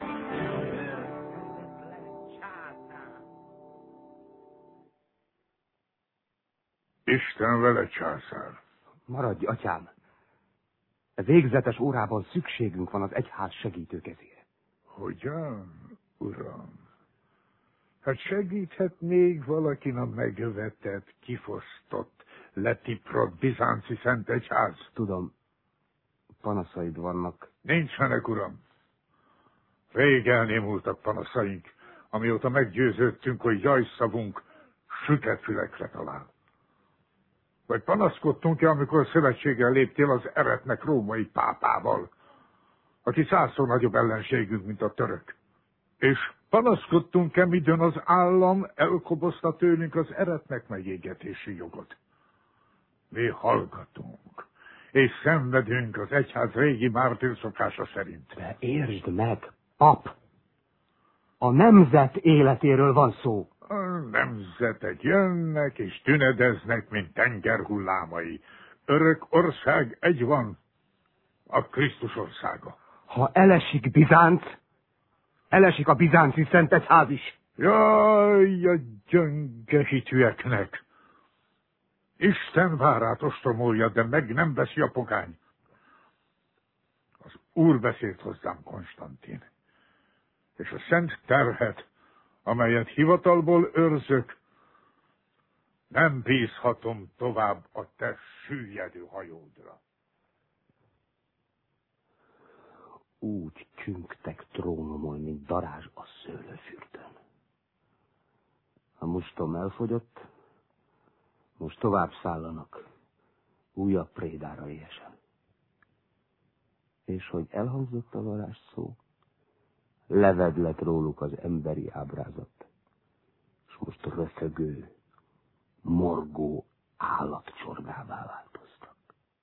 Isten vele, császár. Maradj, atyám! E végzetes órában szükségünk van az egyház segítő kezére. Hogyan, uram? Hát segíthet még valakin a megövetett, kifosztott, letiprott bizánci szent egyház? Tudom, panaszaid vannak. Nincsenek, uram. Rég elnémultak panaszaink, amióta meggyőződtünk, hogy jajszavunk süket fülekre talál. Vagy panaszkodtunk-e, amikor szövetséggel léptél az eretnek római pápával, aki százszor nagyobb ellenségünk, mint a török? És panaszkodtunk-e, midőn az állam elkobozta tőlünk az eretnek megégetési jogot? Mi hallgatunk, és szenvedünk az egyház régi mártír szokása szerint. De értsd meg, pap! A nemzet életéről van szó. A nemzetek jönnek és tünedeznek, mint tenger hullámai. Örök ország egy van, a Krisztus országa. Ha elesik Bizánc, elesik a bizánci szent egyház is. Jaj, a gyönge hitűeknek! Isten várát ostromolja, de meg nem veszi a pogány. Az Úr beszélt hozzám, Konstantin, és a szent terhet, amelyet hivatalból őrzök, nem bízhatom tovább a te süllyedő hajódra. Úgy csüngtek trónomon, mint darázs a szőlőfürdőn. A mustom elfogyott, most tovább szállanak, újabb prédára éhesen. És hogy elhangzott a varázs szó, levedlet róluk az emberi ábrázat, és most röfögő, morgó állatcsorgává változtak.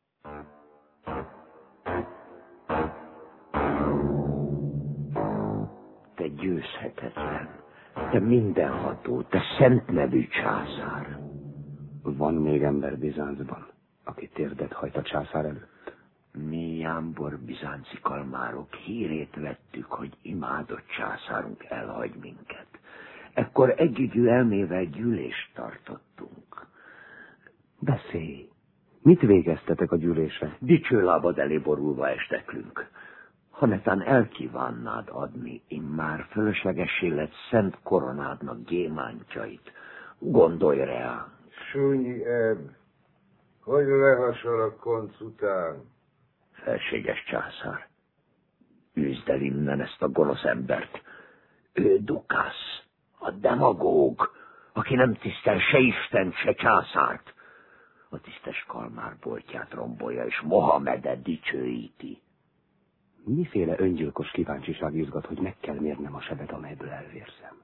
Te győzhetetlen, te mindenható, te szent nevű császár. Van még ember Bizáncban, aki térdet hajt a császár előtt. Mi jámbor bizánci kalmárok hírét vettük, hogy imádott császárunk elhagy minket. Ekkor együgyű elmével gyűlést tartottunk. Beszélj! Mit végeztetek a gyűlésre? Dicsőlábad elé borulva esteklünk. Ha netán elkívánnád adni immár fölöslegessé lett szent koronádnak gyémántjait, gondolj rá. Súnyi ebb, hogy lehasol a konc után? Felséges császár, üzd el innen ezt a gonosz embert. Ő Dukasz, a demagóg, aki nem tisztel se Istent, se császárt. A tisztes kalmár boltját rombolja, és Mohamedet dicsőíti. Miféle öngyilkos kíváncsiság izgat, hogy meg kell mérnem a sebet, amelyből elvérzem?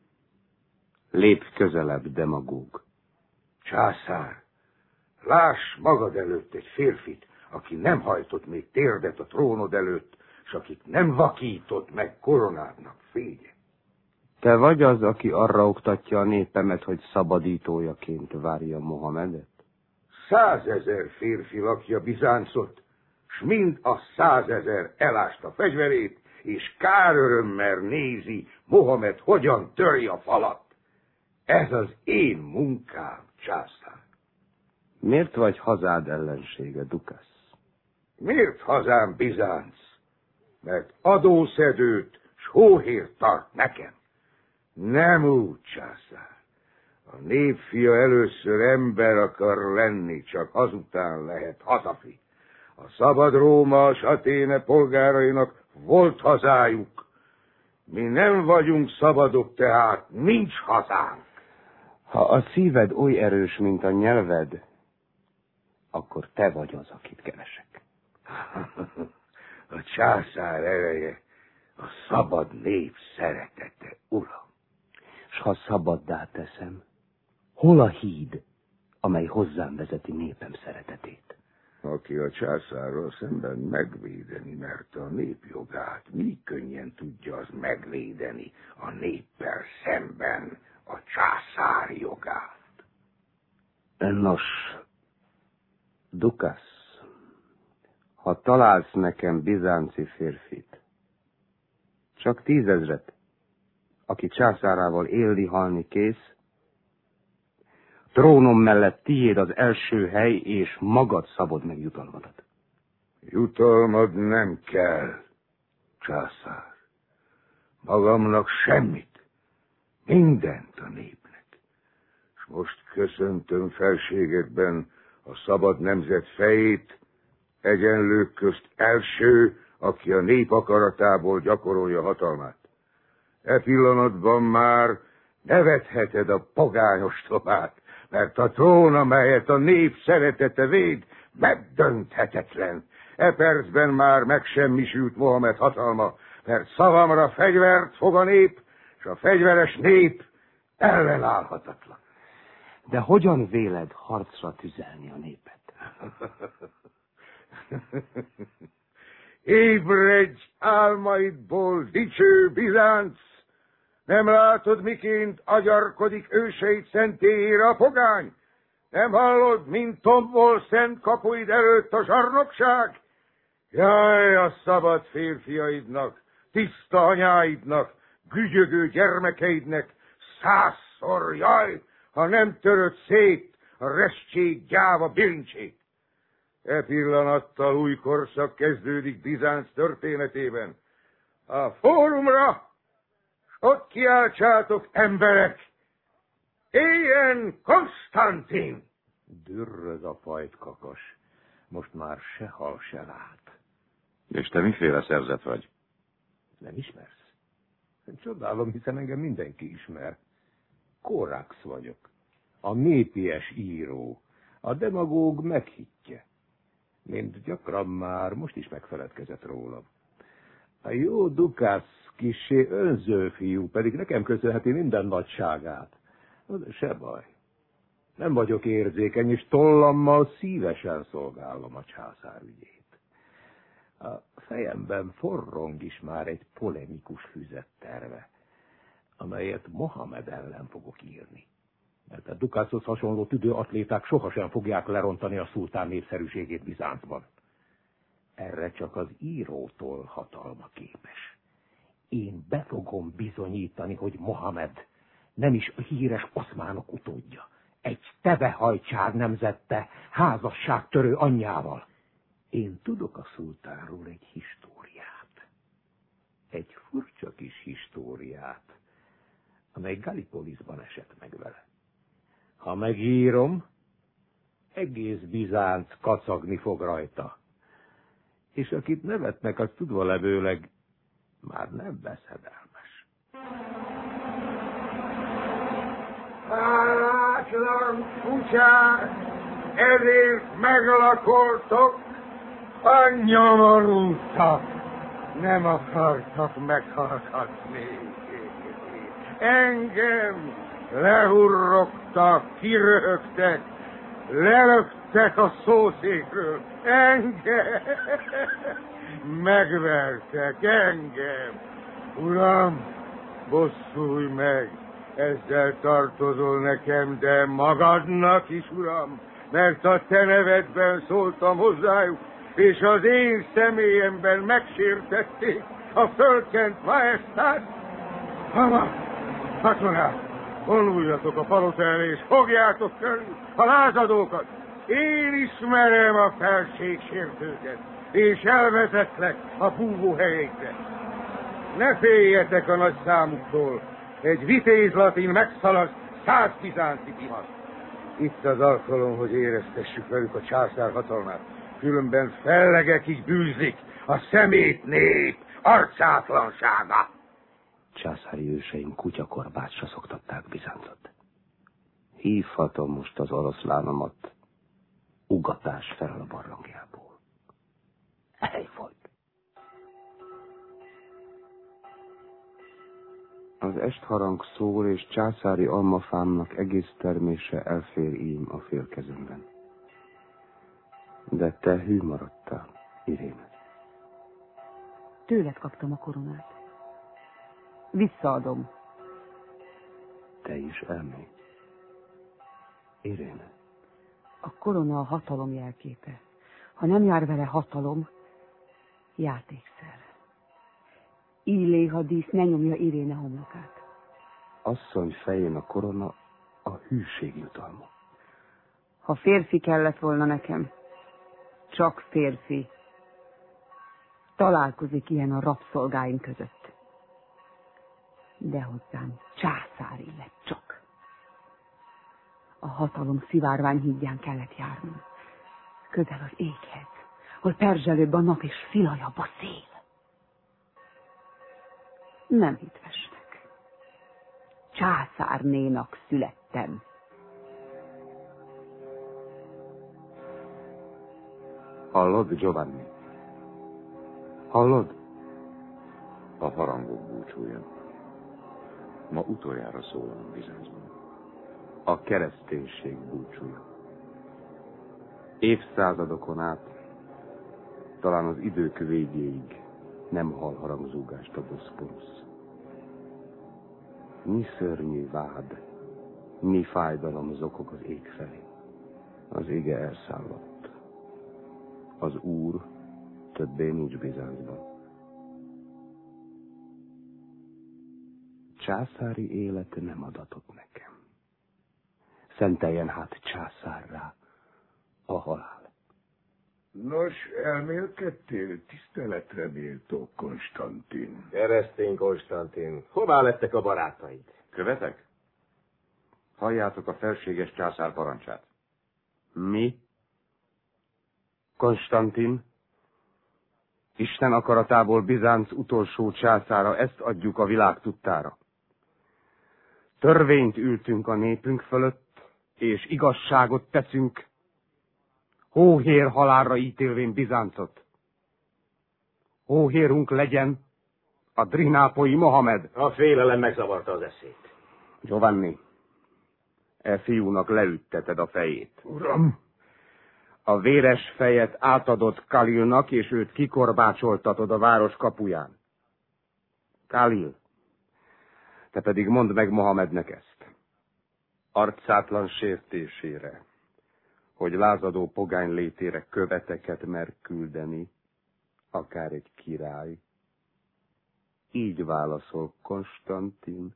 Lépj közelebb, demagóg. Császár, láss magad előtt egy férfit, aki nem hajtott még térdet a trónod előtt, és akit nem vakított meg koronádnak fénye. Te vagy az, aki arra oktatja a népemet, hogy szabadítójaként várja Mohamedet? Százezer férfi lakja Bizáncot, s mind a százezer elást a fegyverét, és kárörömmel nézi, Mohamed hogyan törj a falat. Ez az én munkám, császár. Miért vagy hazád ellensége, Dukasz? Miért hazám Bizánc? Mert adószedőt s hóhért tart nekem. Nem úgy, császár. A népfia először ember akar lenni, csak azután lehet hazafi. A szabad Róma s Aténe polgárainak volt hazájuk. Mi nem vagyunk szabadok, tehát nincs hazánk. Ha a szíved oly erős, mint a nyelved, akkor te vagy az, akit keresek. A császár ereje, a szabad nép szeretete, uram. S ha szabaddá teszem, hol a híd, amely hozzám vezeti népem szeretetét? Aki a császárral szemben megvédeni merte a nép jogát, mi könnyen tudja az megvédeni a néppel szemben a császár jogát. Nos, Dukasz, ha találsz nekem bizánci férfit, csak tízezret, aki császárával élni halni kész, trónom mellett tiéd az első hely, és magad szabod meg jutalmadat. Jutalmad nem kell, császár. Magamnak semmit, mindent a népnek. És most köszöntöm felségedben a szabad nemzet fejét, egyenlők közt első, aki a nép akaratából gyakorolja hatalmát. E pillanatban már nevetheted a pogányos tovább, mert a trón, amelyet a nép szeretete véd, megdönthetetlen. E percben már megsemmisült Mohamed hatalma, mert szavamra fegyvert fog a nép, és a fegyveres nép ellenállhatatlan. De hogyan véled harcra tüzelni a népet? Ébredj álmaidból, dicső Bizánc! Nem látod, miként agyarkodik őseid szentélyére a pogány? Nem hallod, mint tombol szent kapuid előtt a zsarnokság? Jaj, a szabad férfiaidnak, tiszta anyáidnak, gügyögő gyermekeidnek, százszor jaj, ha nem töröd szét a restség gyáva bilincsét. E pillanattal új korszak kezdődik Bizánc történetében. A fórumra, s ott kiáltsátok, emberek, éljen Konstantin! Dürrög a pajtkakas, most már se hal, se lát. És te miféle szerzet vagy? Nem ismersz? Csodálom, hiszen engem mindenki ismer. Korax vagyok, a népies író, a demagóg meghittje. Mint gyakran már, most is megfeledkezett rólam. A jó Dukasz kissé önző fiú, pedig nekem köszönheti minden nagyságát. De se baj. Nem vagyok érzékeny, és tollammal szívesen szolgálom a császár ügyét. A fejemben forrong is már egy polemikus füzet terve, amelyet Mohamed ellen fogok írni. Mert a Dukászhoz hasonló tüdő atléták sohasem fogják lerontani a szultán népszerűségét Bizáncban. Erre csak az írótól hatalma képes. Én be fogom bizonyítani, hogy Mohamed nem is a híres oszmánok utódja. Egy tebehajcsár nemzette, házasságtörő anyjával. Én tudok a szultánról egy históriát. Egy furcsa kis históriát, amely Gallipolisban esett meg vele. Ha megírom, egész Bizánc kacagni fog rajta. És akit nevetnek, az tudva levőleg már nem veszedelmes. Hálátlan kutyák, ezért meglakoltok, a nyomorultak, nem akartak meghallgatni. Engem lehurrogtak, kiröhögtek, lelöktek a szószékről, engem megvertek, engem. Uram, bosszulj meg, ezzel tartozol nekem, de magadnak is, uram, mert a te nevedben szóltam hozzájuk, és az én személyemben megsértették a fölkent maesztát. Hama, katonák, vonuljatok a palota elé, és fogjátok körül a lázadókat. Én ismerem a felségsértőket, és elvezetlek a búvóhelyekre. Ne féljetek a nagy számuktól, egy vitéz latin megszalad száz bizánci divat. Itt az alkalom, hogy éreztessük velük a császár hatalmát. Különben fellegekig bűzik a szemét nép arcátlansága. Császári őseim kutyakorbácsra szoktatták Bizáncot. Hívhatom most az oroszlánomat ugatás felel a barlangjából. Hely volt. Az estharang szól, és császári almafámnak egész termése elfér ím a félkezemben. De te hű maradtál, Iréne. Tőled kaptam a koronát. Visszaadom. Te is elmégy. Iréne. A korona a hatalom jelképe. Ha nem jár vele hatalom, játékszer. Illéha dísz ne nyomja Iréne homlokát. Asszony fején a korona a hűség jutalma. Ha férfi kellett volna nekem, csak férfi, találkozik ilyen a rabszolgáim között. De hozzám császár illet csak. A hatalom szivárvány hídján kellett járnom, közel az éghez, hol perzselőbb a nap és filajabb a szél. Nem hitvesnek. Császárnénak születtem. Hallod, Giovanni? Hallod? A harangok búcsúja. Ma utoljára szólalom Bizáncban. A kereszténység búcsúja. Évszázadokon át, talán az idők végéig nem hall harangzúgást a Boszporusz. Mi szörnyű vád, mi fájdalom zokog az ég felé. Az ége elszállott. Az Úr többé nincs Bizáncban. Császári élet nem adatott nekem. Szenteljen hát császárrá a halál. Nos, elmélkedtél, tiszteletre méltó Konstantin. Keresztény Konstantin, hová lettek a barátaid? Követek? Halljátok a felséges császár parancsát. Mi? Konstantin? Isten akaratából Bizánc utolsó császára, ezt adjuk a világ tudtára. Törvényt ültünk a népünk fölött, és igazságot teszünk, hóhér halálra ítélvén Bizáncot. Hóhérunk legyen a drinápolyi Mohamed. A félelem megzavarta az eszét. Giovanni, e fiúnak leütteted a fejét. Uram! A véres fejet átadott Kalilnak, és őt kikorbácsoltatod a város kapuján. Kalil, te pedig mondd meg Mohamednek ezt. Arcátlan sértésére, hogy lázadó pogány létére követeket mer küldeni, akár egy király. Így válaszol Konstantin,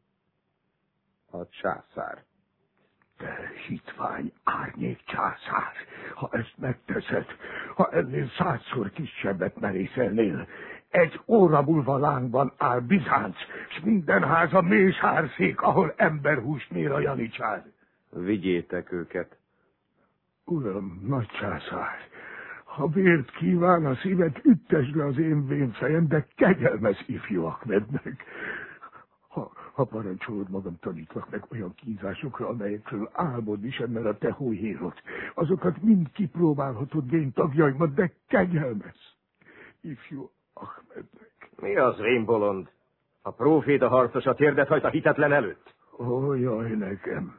a császár. Te hitvány árnyék császár, ha ezt megteszed, ha ennél százszor kisebbet merészelnél, egy óra múlva lángban áll Bizánc, s minden háza mészárszék, ahol emberhúst mér a janicsár. Vigyétek őket. Uram, nagy császár, ha vért kíván a szívet, üttesd le az én vén fejem, de kegyelmez ifjú Ahmednek. Ha, ha parancsolod, magam tanítlak meg olyan kínzásokra, amelyekről álmodni sem mer a te hóhérod. Azokat mind kipróbálhatod vén tagjaimat, de kegyelmez ifjú Ahmednek. Mi az, vénbolond? A próféta harcosat érdet hajt a hitetlen előtt? Ó, jaj nekem,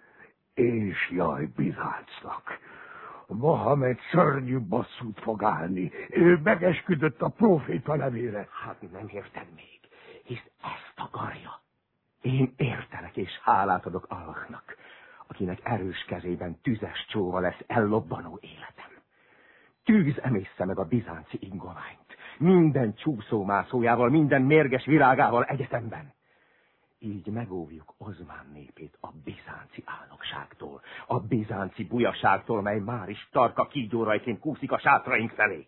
és jaj Bizáncnak. Mohamed szörnyű basszút fog állni. Ő megesküdött a próféta nevére. Hát nem érted még, hisz ezt akarja. Én értelek és hálát adok Allahnak, akinek erős kezében tüzes csóva lesz ellobbanó életem. Tűz emészze meg a bizánci ingományt, minden csúszómászójával, minden mérges virágával egyetemben. Így megóvjuk Ozmán népét a bizánci álnokságtól, a bizánci bujaságtól, mely már is tarka kígyórajként kúszik a sátraink felé.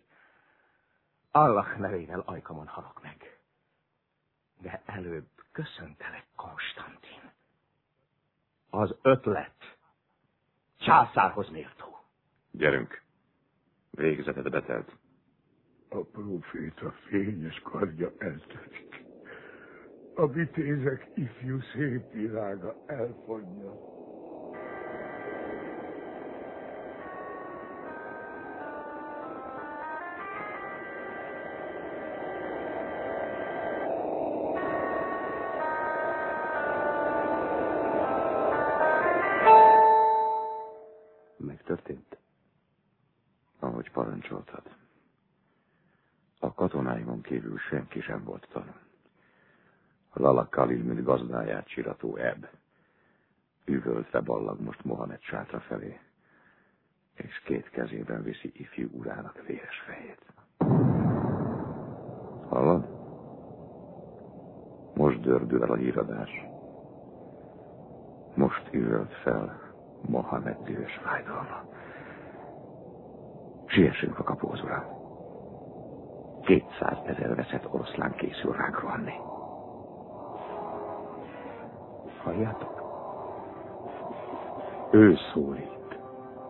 Allah nevével ajkamon halok meg. De előbb köszöntelek, Konstantin. Az ötlet császárhoz méltó. Gyerünk, végzeted betelt. A próféta fényes kardja eltörik. A vitézek ifjú szép virága elfonja. Megtörtént? Ahogy parancsoltad. A katonáimon kívül senki sem volt tanul. Lala Kalil, mint gazdáját csirató Eb. Üvöltve ballag most Mohamed sátra felé. és két kezében viszi ifjú urának véres fejét. Hallod? Most dördül el a híradás. Most üvölt fel Mohamed dühös fájdalma. Siessünk a kapuhoz, uram. Kétszázezer veszett oroszlán készül ránk rohanni. Halljátok? Ő szólít.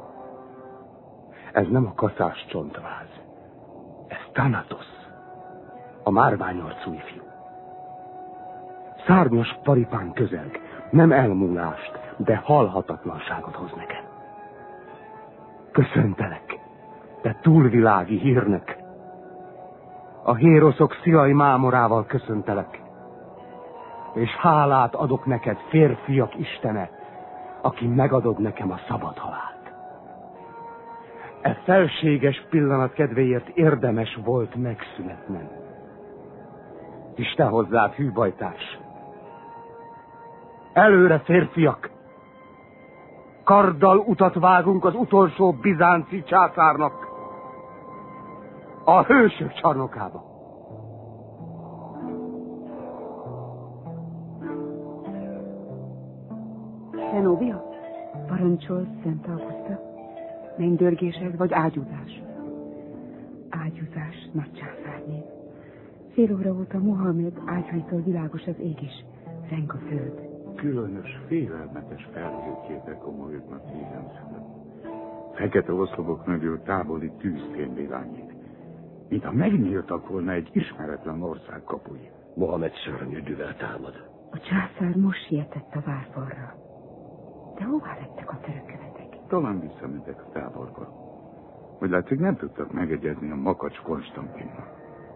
Ez nem a kaszás csontváz. Ez Thanatos, a márványarcú ifjú. Szárnyas paripán közelg, nem elmúlást, de halhatatlanságot hoz nekem. Köszöntelek, te túlvilági hírnek. A héroszok szilai mámorával köszöntelek, és hálát adok neked, férfiak istene, aki megadod nekem a szabad halált. E felséges pillanat kedvéért érdemes volt megszületnem. És te hozzád, hűbajtás! Előre, férfiak! Karddal utat vágunk az utolsó bizánci császárnak, a hősök csarnokába. Zenóbia, parancsolsz, Szent Auguszta? Mennydörgésed vagy ágyúzás? Ágyúzás, nagy császárné. Fél óra óta Mohamed ágyúitól világos az ég is, zeng a föld. Különös, félelmetes felhőképek komolyodnak hízem szület. Fekete oszlopok mögül távoli tűzfém világít, mintha megnyíltak volna egy ismeretlen ország kapuja. Mohamed szörnyű düvel támad. A császár most sietett a várfalra. De hová lettek a törökkövetek? Talán visszamentek a táborba. Hogy látszik, nem tudtak megegyezni a makacs Konstantinnal.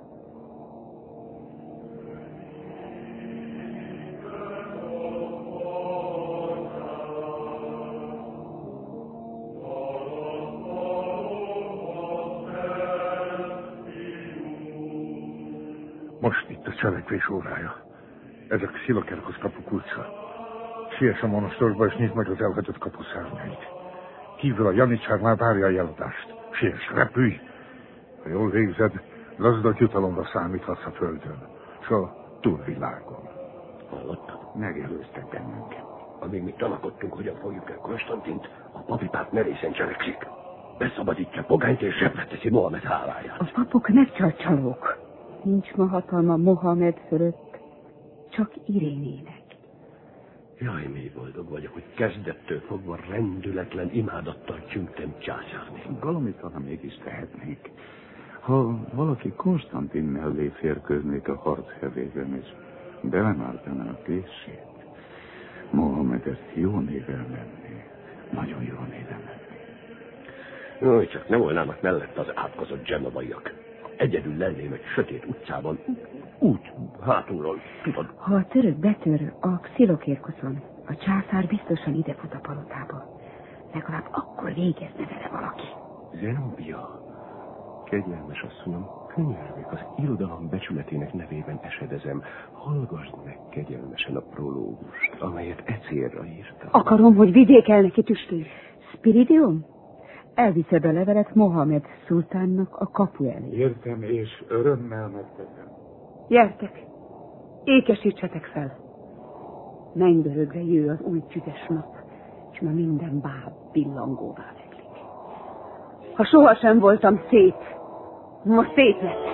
Most itt a cselekvés órája. Ezek Szilakerkusz kapu kulcsa. Siess a monostorba, és nyisd meg az elhagyott kapuszárnyait. Kívül a janicsár már várja a jeladást. Siess, repülj! Ha jól végzed, gazdag jutalomra számíthatsz a földön, s a túlvilágon. Hallottad? Megelőztek bennünket. Amíg mi tanakodtunk, hogyan fogjuk el Konstantint, a papipát merészen cselekszik. Beszabadítja pogányt, és zsebre teszi Mohamed háláját. A papok megcsalcsalók. Nincs ma hatalma Mohamed fölött, csak Irénének. Jaj, mi boldog vagyok, hogy kezdettől fogva rendületlen imádattal csüngtem császárné. Valamit talán mégis tehetnék. Ha valaki Konstantin mellé férköznék a harchevében, és belemártaná a készsét, Mohamed ezt jó néven menné. Nagyon jó néven menné. Jaj, csak nem volnának mellett az átkozott genovaiak. Egyedül lenném egy sötét utcában, úgy hátulról, tudod. Ha a török betör a Xilokérkuszon, a császár biztosan ide fut a palotába. Legalább akkor végezne vele valaki. Zenóbia, kegyelmes asszonyom, könyörgök, az irodalom becsületének nevében esedezem. Hallgassd meg kegyelmesen a prológust, amelyet e célra írtam. Akarom, hogy vigyék el neki tüstér. Spiridium? Elviszed a levelet Mohamed szultánnak a kapu elé. Értem, és örömmel megteszem. Gyertek, ékesítsetek fel. Mennydörögre jő az új tüzes nap, és ma minden báb pillangóvá leglik. Ha sohasem voltam szép, ma szép lettek.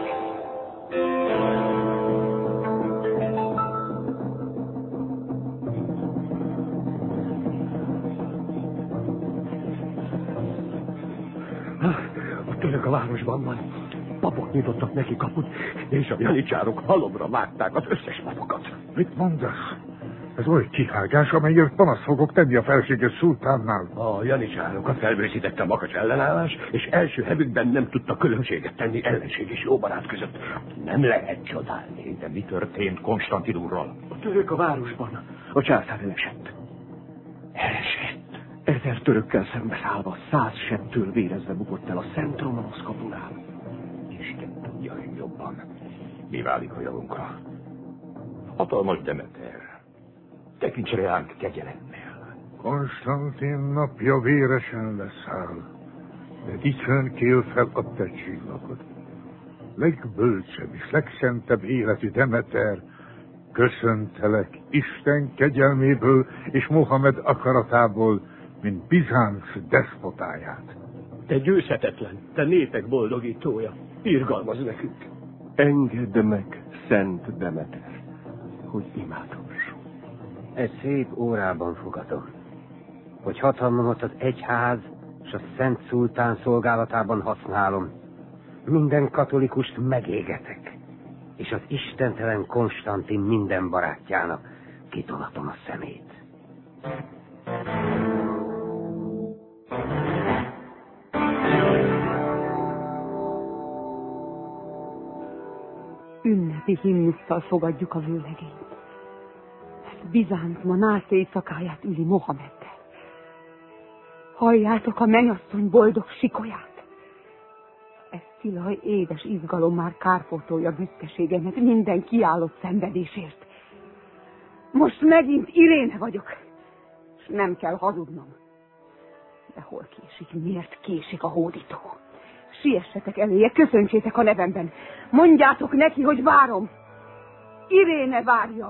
A török a városban van. Papok nyitottak neki kaput, és a janicsárok halomra vágták az összes papokat. Mit mondasz? Ez oly kihágás, amelyért panaszt fogok tenni a felséges szultánnál. A janicsárokat felbőszítette a makacs ellenállás, és első hevükben nem tudta különbséget tenni ellenség és jó barát között. Nem lehet csodálni. De mi történt Konstantin úrral? A török a városban. A császár elesett. Elesett. Ezer törökkel szembeszállva, száz sebtől vérezve bukott el a Szent Romanusz kapunál. Isten tudja jobban. Mi válik a javunkra? Hatalmas Demeter. Tekints ránk kegyelemmel. Konstantin napja véresen leszáll. de dicsőn kél fel a te csillagod. Legbölcsebb és legszentebb életű Demeter, köszöntelek Isten kegyelméből és Mohamed akaratából, mint Bizánc despotáját. Te győzhetetlen, te népek boldogítója, irgalmaz nekünk. Engedd meg, szent Demeter, hogy imádhassunk. Egy szép órában fogadok, hogy hatalmamat az egyház és a Szent Szultán szolgálatában használom. Minden katolikust megégetek, és az istentelen Konstantin minden barátjának kitolatom a szemét. Ünnepi himnusszal fogadjuk a vőlegényt. Bizánc ma nász éjszakáját üli Mohameddel. Halljátok a mennyasszony boldog sikolyát. Ez szilaj édes izgalom már kárpótolja büszkeségemet minden kiállott szenvedésért. Most megint Iréne vagyok, és nem kell hazudnom. De hol késik, miért késik a hódító? Siessetek eléje, köszöntsétek a nevemben. Mondjátok neki, hogy várom. Iréne várja.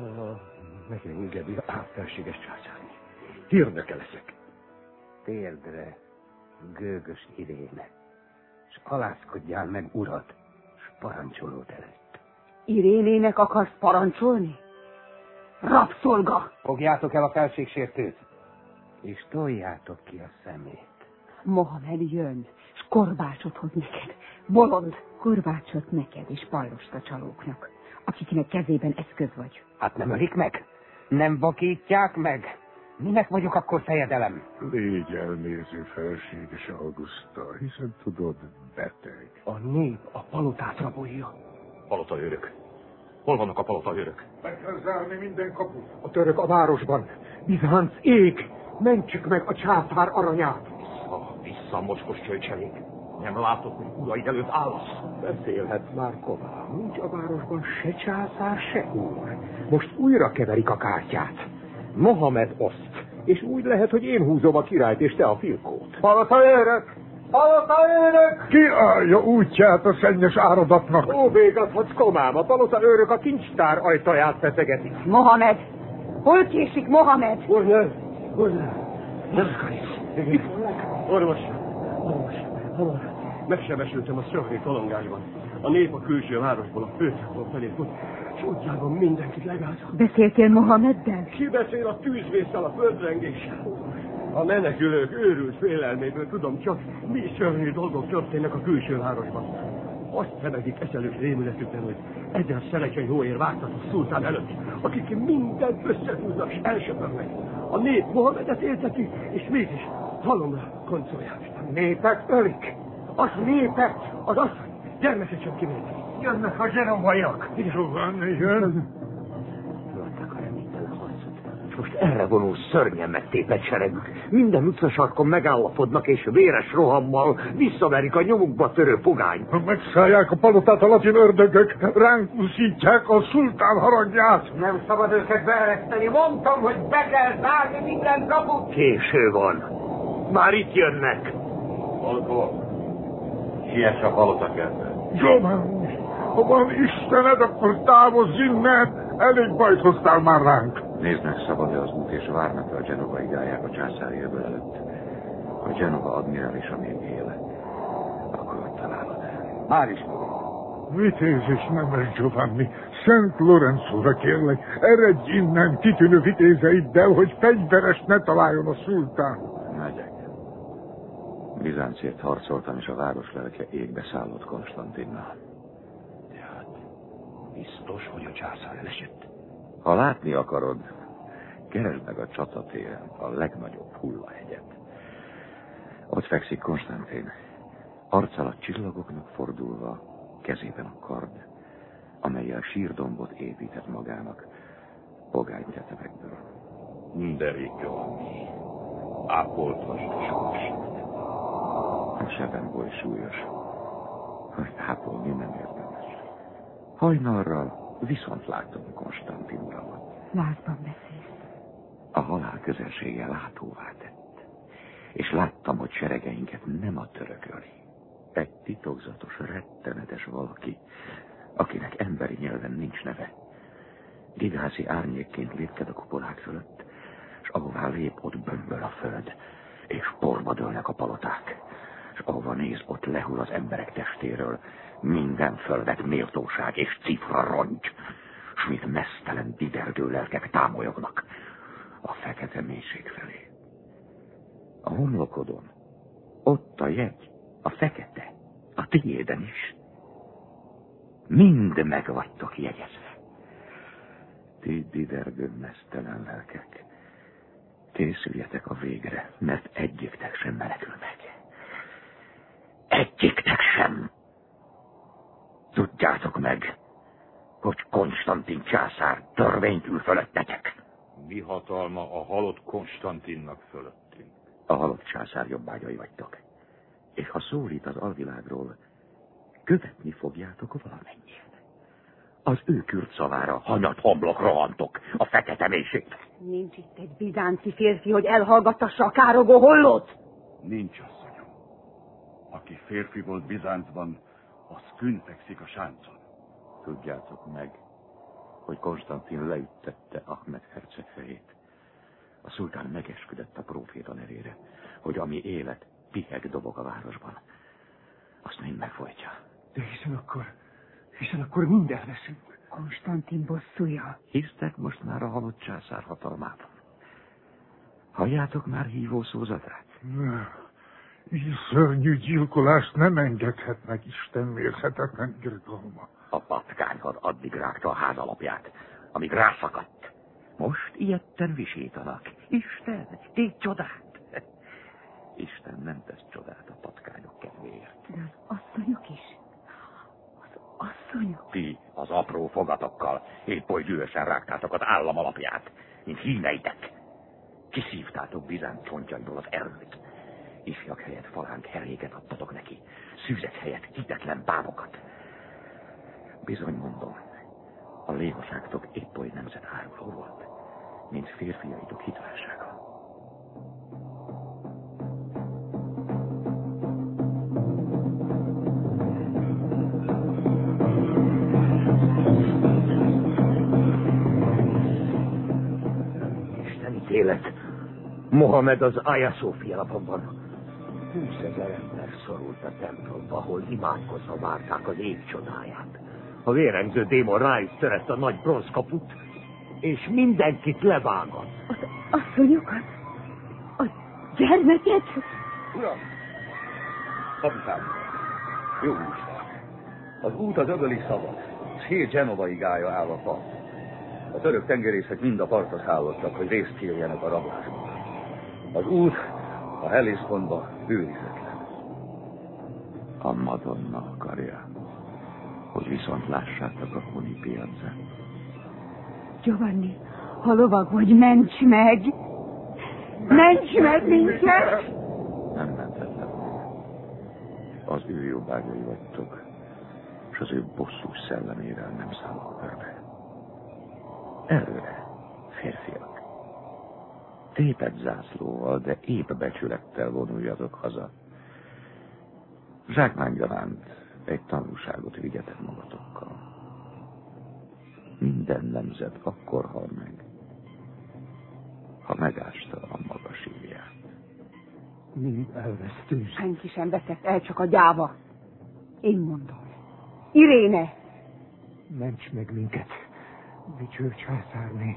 Megengedi a felséges császárné. Hirdeke leszek. Térdre, gőgös Iréne, s alászkodjál meg, urad, s parancsolód előtt. Irénének akarsz parancsolni? Rabszolga! Fogjátok el a felségsértőt, és toljátok ki a szemét. Mohamed jön, s korbácsot hoz neked. Bolond! Korbácsot neked és pallost a csalóknak, akiknek kezében eszköz vagy. Hát nem ölik meg? Nem vakítják meg? Minek vagyok akkor fejedelem? Légy elnéző, felséges Augusta, hiszen tudod, beteg. A nép a palotát rabolja. Palotaőrök. Hol vannak a palotaőrök? Meg kell zárni minden kaput. A török a városban. Bizánc ég! Mentsük meg a császár aranyát! Vissza, vissza, mocskos csőcselék. Nem látod, hogy uraid előtt állasz? Beszélhet már ková. Nincs a városban se császár, se úr. Most újra keverik a kártyát. Mohamed oszt, és úgy lehet, hogy én húzom a királyt, és te a filkót. Palotaőrök! Palotaőrök! Ki állja útját a szennyes áradatnak? Ó, végathatsz, komám, a palotaőrök a kincstár ajtaját feszegetik. Mohamed! Hol késik Mohamed? Urne, urne, nem akarsz. Igen, orvos, orvos, hamar. Megsebesültem a szöhri tolongásban. A nép a külső városból a főtából felé fut, és útjában mindenkit legázol. Beszéltél Mohameddel? Ki beszél a tűzvésszel, a földrengéssel? A menekülők őrült félelméből tudom csak, mi szörnyű dolgok történnek a külső városban. Azt remegik eszelős rémületükben, hogy ezer szerecseny hóér vágtat a szultán előtt, akik mindent összehúznak és elsöpörnek. A nép Mohamedet élteti, és mégis halomra koncolják. Népet ölik. Az népet, az asszony. Gyermeket sem kimentek. Jönnek a zsenovaiak. Van, jön. Látták a reménytelen harcot. És most erre vonul szörnyen megtépett seregük. Minden utcasarkon megállapodnak, és véres rohammal visszaverik a nyomukba törő pogány. Ha megszállják a palotát a latin ördögök, ránk uszítják a szultán haragját. Nem szabad őket beereszteni. Mondtam, hogy be kell zárni minden kaput. Késő van. Már itt jönnek. Alko, siess a palotakertbe. Zsomán, ha van Istened, akkor távozz innen. Elég bajt hoztál már ránk. Nézd meg, szabad-e az út, és várnak a Genovai gályák a császári öböl előtt. A Genova admirálisa még éle. Akkor ott találod. Már is mondom. Vitéz és nemes Giovanni, Szent Lorenzóra kérlek, eredj innen kitűnő vitézeiddel, hogy fegyveres ne találjon a szultán. Megyek. Bizáncért harcoltam, és a város lelke égbe szállott Konstantinnal. Tehát biztos, hogy a császár elesett. Ha látni akarod, keresd meg a csatatéren a legnagyobb hullahegyet. Ott fekszik Konstantin, arc alatt csillagoknak fordulva, kezében a kard, amellyel sírdombot épített magának pogány tetemekből. De Giovanni, ápolt vastaságosat. A sebem volt súlyos, hogy ápolni nem érdemes. Hajnalra viszont látom Konstantin uramat. Lázban beszélsz. A halál közelsége látóvá tett, és láttam, hogy seregeinket nem a török öli. Egy titokzatos, rettenetes valaki, akinek emberi nyelven nincs neve. Gigászi árnyékként lépked a kupolák fölött, és ahová lép, ott bömböl a föld, és porba dőlnek a paloták, és ahova néz, ott lehull az emberek testéről minden földet méltóság és cifra rongy, s mint mesztelen didergő lelkek támolyognak a fekete mélység felé. A homlokodon ott a jegy, a fekete, a tiéden is. Mind meg vagytok jegyezve. Ti didergő mesztelen lelkek, készüljetek a végre, mert egyiktek sem menekül meg. Egyiktek sem. Tudjátok meg, hogy Konstantin császár törvényt ül fölöttetek. Mi hatalma a halott Konstantinnak fölöttünk? A halott császár jobbágyai vagytok. És ha szólít az alvilágról, követni fogjátok valamennyien. Az ő kürt szavára hanyat homlok rohantok a fekete mélységbe. Nincs itt egy bizánci férfi, hogy elhallgattassa a károgó hollót? Nincs, asszonyom. Aki férfi volt Bizáncban, az küntekszik a sáncon. Tudjátok meg, hogy Konstantin leüttette Ahmed herceg fejét. A szultán megesküdött a próféta nevére, hogy ami élet, piheg dobog a városban. Azt mind megfojtja. De hiszen akkor, hiszen akkor mind elveszünk. Konstantin bosszúja. Hisztek most már a halott császár hatalmában? Halljátok már hívó szózatát? Ne. Így szörnyű gyilkolást nem engedhet meg Isten mérhetetlen irgalma. A patkányhad addig rágta a ház alapját, amíg rászakadt. Most ilyetten visítanak. Isten, tégy csodát! Isten nem tesz csodát a patkányok kedvéért. De az asszonyok is. Az asszonyok. Ti az apró fogatokkal épp oly dühösen rágtátok az állam alapját, mint hímeitek. Kiszívtátok Bizánc csontjaiból az erőt. Ifjak helyett falánk heréget adtatok neki, szűzek helyett hitetlen bábokat. Bizony mondom, a lévaságtok épp oly nemzet áruló volt, mint férfiaitok hitválsága. Isten ítélet! Mohamed az Ája Szófia lapomban. Húszezer ember szorult a templomba, ahol imádkozva várták az ég csodáját. A vérengző démon rájuk törett a nagy bronzkaput, és mindenkit levágott. Az asszonyokat? A gyermeket? Uram! Kapitány! Jó Isten! Az út az öbölig szabad, és hét genovai gálya áll a part. A török tengerészek mind a partra szállottak, hogy részt kérjenek a rablásban. Az út a Helléspontba őrizetlen. A Madonna akarja, hogy viszont lássátok a Kuni piacán. Giovanni, ha lovag vagy, ments meg! Ments meg minket! Nem mentettem. Az ő jobbágyai vagytok, és az ő bosszús szellemével nem szállok körbe. Előre, férfiak! Tépett zászlóval, de épp becsülettel vonuljatok haza. Zsákmánygyanánt egy tanulságot vigyetek magatokkal. Minden nemzet akkor hal meg, ha megásta a maga sírját. Mind elvesztünk. Senki sem veszett el, csak a gyáva. Én mondom. Iréne! Ments meg minket, dicső császárné.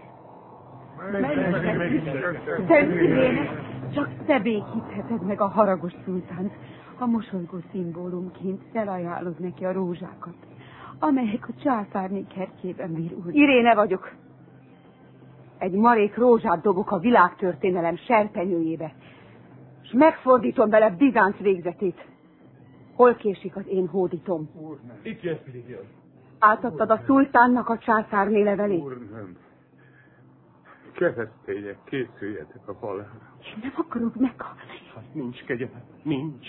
Szent Iréne, csak te békítheted meg a haragos szultánt. A mosolygó szimbólumként felajánlod neki a rózsákat, amelyek a császárné kertjében virul. Iréne vagyok. Egy marék rózsát dobok a világtörténelem serpenyőjébe, és megfordítom vele Bizánc végzetét. Hol késik az én hódítom? Úr, itt jössz, Filipion. Átadtad a szultánnak a császárné levelét? Úr, nem. Keresztények, készüljetek a halálra. Én nem akarok meghalni. Hát nincs kegyelem, nincs.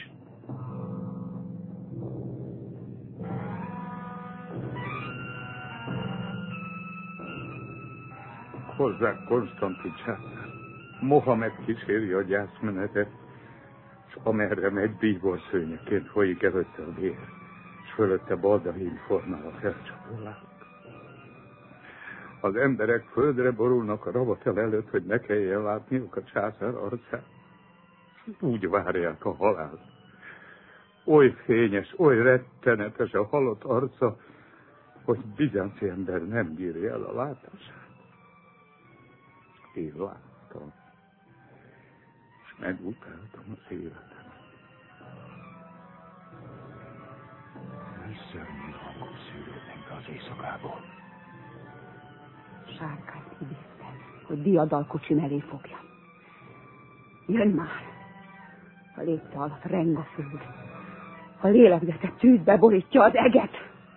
Hozzák Konstantin császár. Mohamed kíséri a gyászmenetet, és amerre megy bíborszőnyeként folyik előtte a vér, és fölötte baldahín formál a felcsapó láb. Az emberek földre borulnak a ravatal előtt, hogy ne kelljen látniuk a császár arcát. Úgy várják a halált. Oly fényes, oly rettenetes a halott arca, hogy bizánci ember nem bírja el a látását. Én láttam, és megutáltam az életem. Szörnyű hangok szűrődnek az éjszakából. Sárkányt idéztem, hogy diadalkocsi mellé fogjam. Jön már! A lépte alatt reng a föld. A lélegzete tűzbe borítja az eget.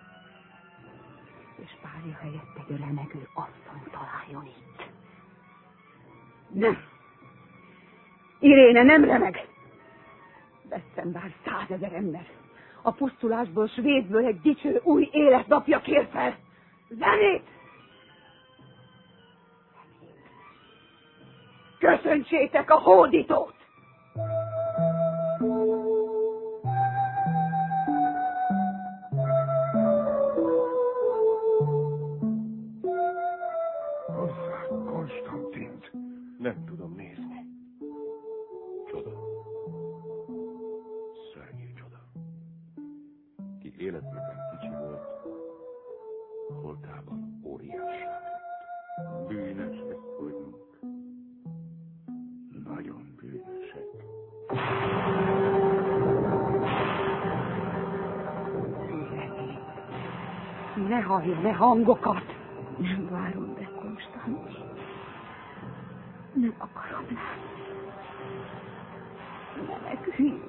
És párja helyett egy remegő asszony találjon itt. Nem! Iréne nem remeg! Veszem bár százezer ember. A pusztulásból, s vészből egy dicső új életnapja kér fel. Zenét! Köszöntsétek a hódítót! Hozzá Konstantint. Nem tudom nézni. Csoda. Szörnyű csoda. Ki életében kicsi volt, holtában óriássá lett. Bűnösek vagyunk. Nagyon bűnösek. Ne halljon, ne hangokat! Nem várom be, Konstantin. Nem akarom látni. Meneküljünk.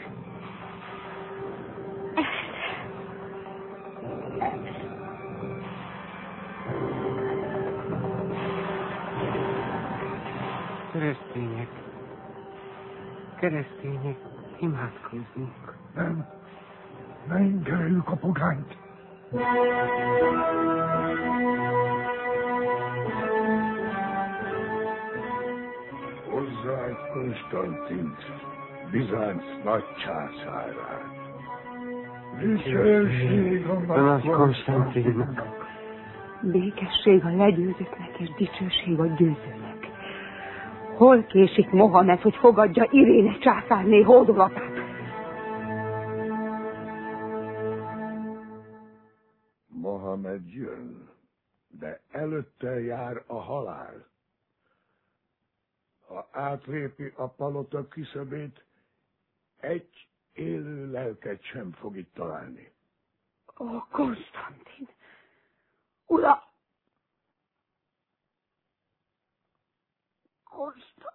Keresztények, keresztények, imádkozzunk. Nem, ne ingereljük a pogányt. Hozzá Konstantint, Bizánc nagy császárát. Dicsőség a nagy Konstantinnak. Békesség a legyőzőknek, és dicsőség a győzőnek. Hol késik Mohamed, hogy fogadja Iréne császárné hódolatát? Mohamed jön, de előtte jár a halál. Ha átlépi a palota küszöbét, egy élő lelket sem fog itt találni. Ó, Konstantin! Ura! Konstantin!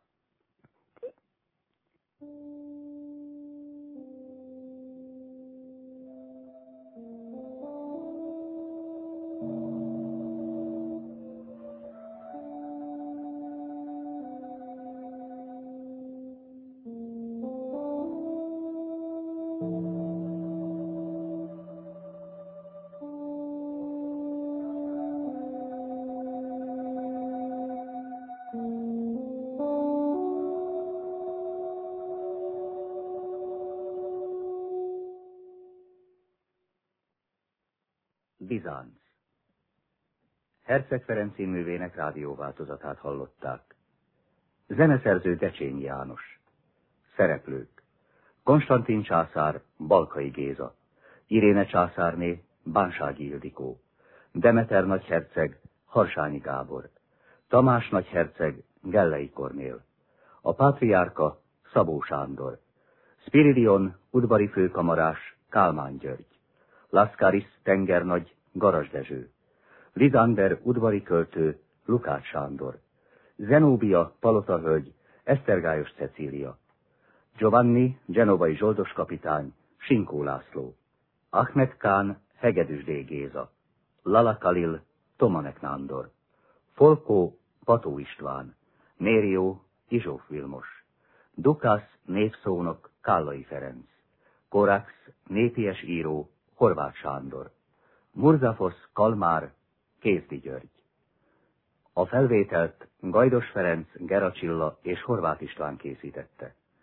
Bizánc. Herceg Ferenc színművének rádióváltozatát hallották. Zeneszerző Decsényi János. Szereplők: Konstantin császár, Balkai Géza, Iréne császárné, Bánsági Ildikó, Demeter nagyherceg, Harsányi Gábor, Tamás nagyherceg, Gellei Kornél, a pátriárka, Szabó Sándor, Spiridion udvari főkamarás, Kálmán György, Lascaris tengernagy, Garas Dezső, Lizander udvari költő, Lukács Sándor, Zenóbia palotahölgy, Esztergályos Cecília, Giovanni genovai zsoldos kapitány, Sinkó László, Ahmed Kán, Hegedűsdé Géza, Lala Kalil, Tomanek Nándor, Folkó, Pató István, Mérió, Izsóf Vilmos, Dukász, népszónok, Kállai Ferenc, Korax, népies író, Horváth Sándor, Murzafosz, Kalmár, Kézdi György. A felvételt Gajdos Ferenc, Gera Csilla és Horváth István készítette.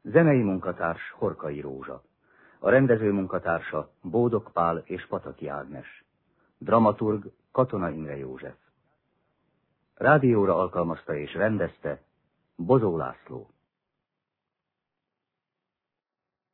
Zenei munkatárs Horkai Rózsa. A rendező munkatársa Bódog Pál és Pataki Ágnes. Dramaturg Katona Imre József. Rádióra alkalmazta és rendezte Bozó László.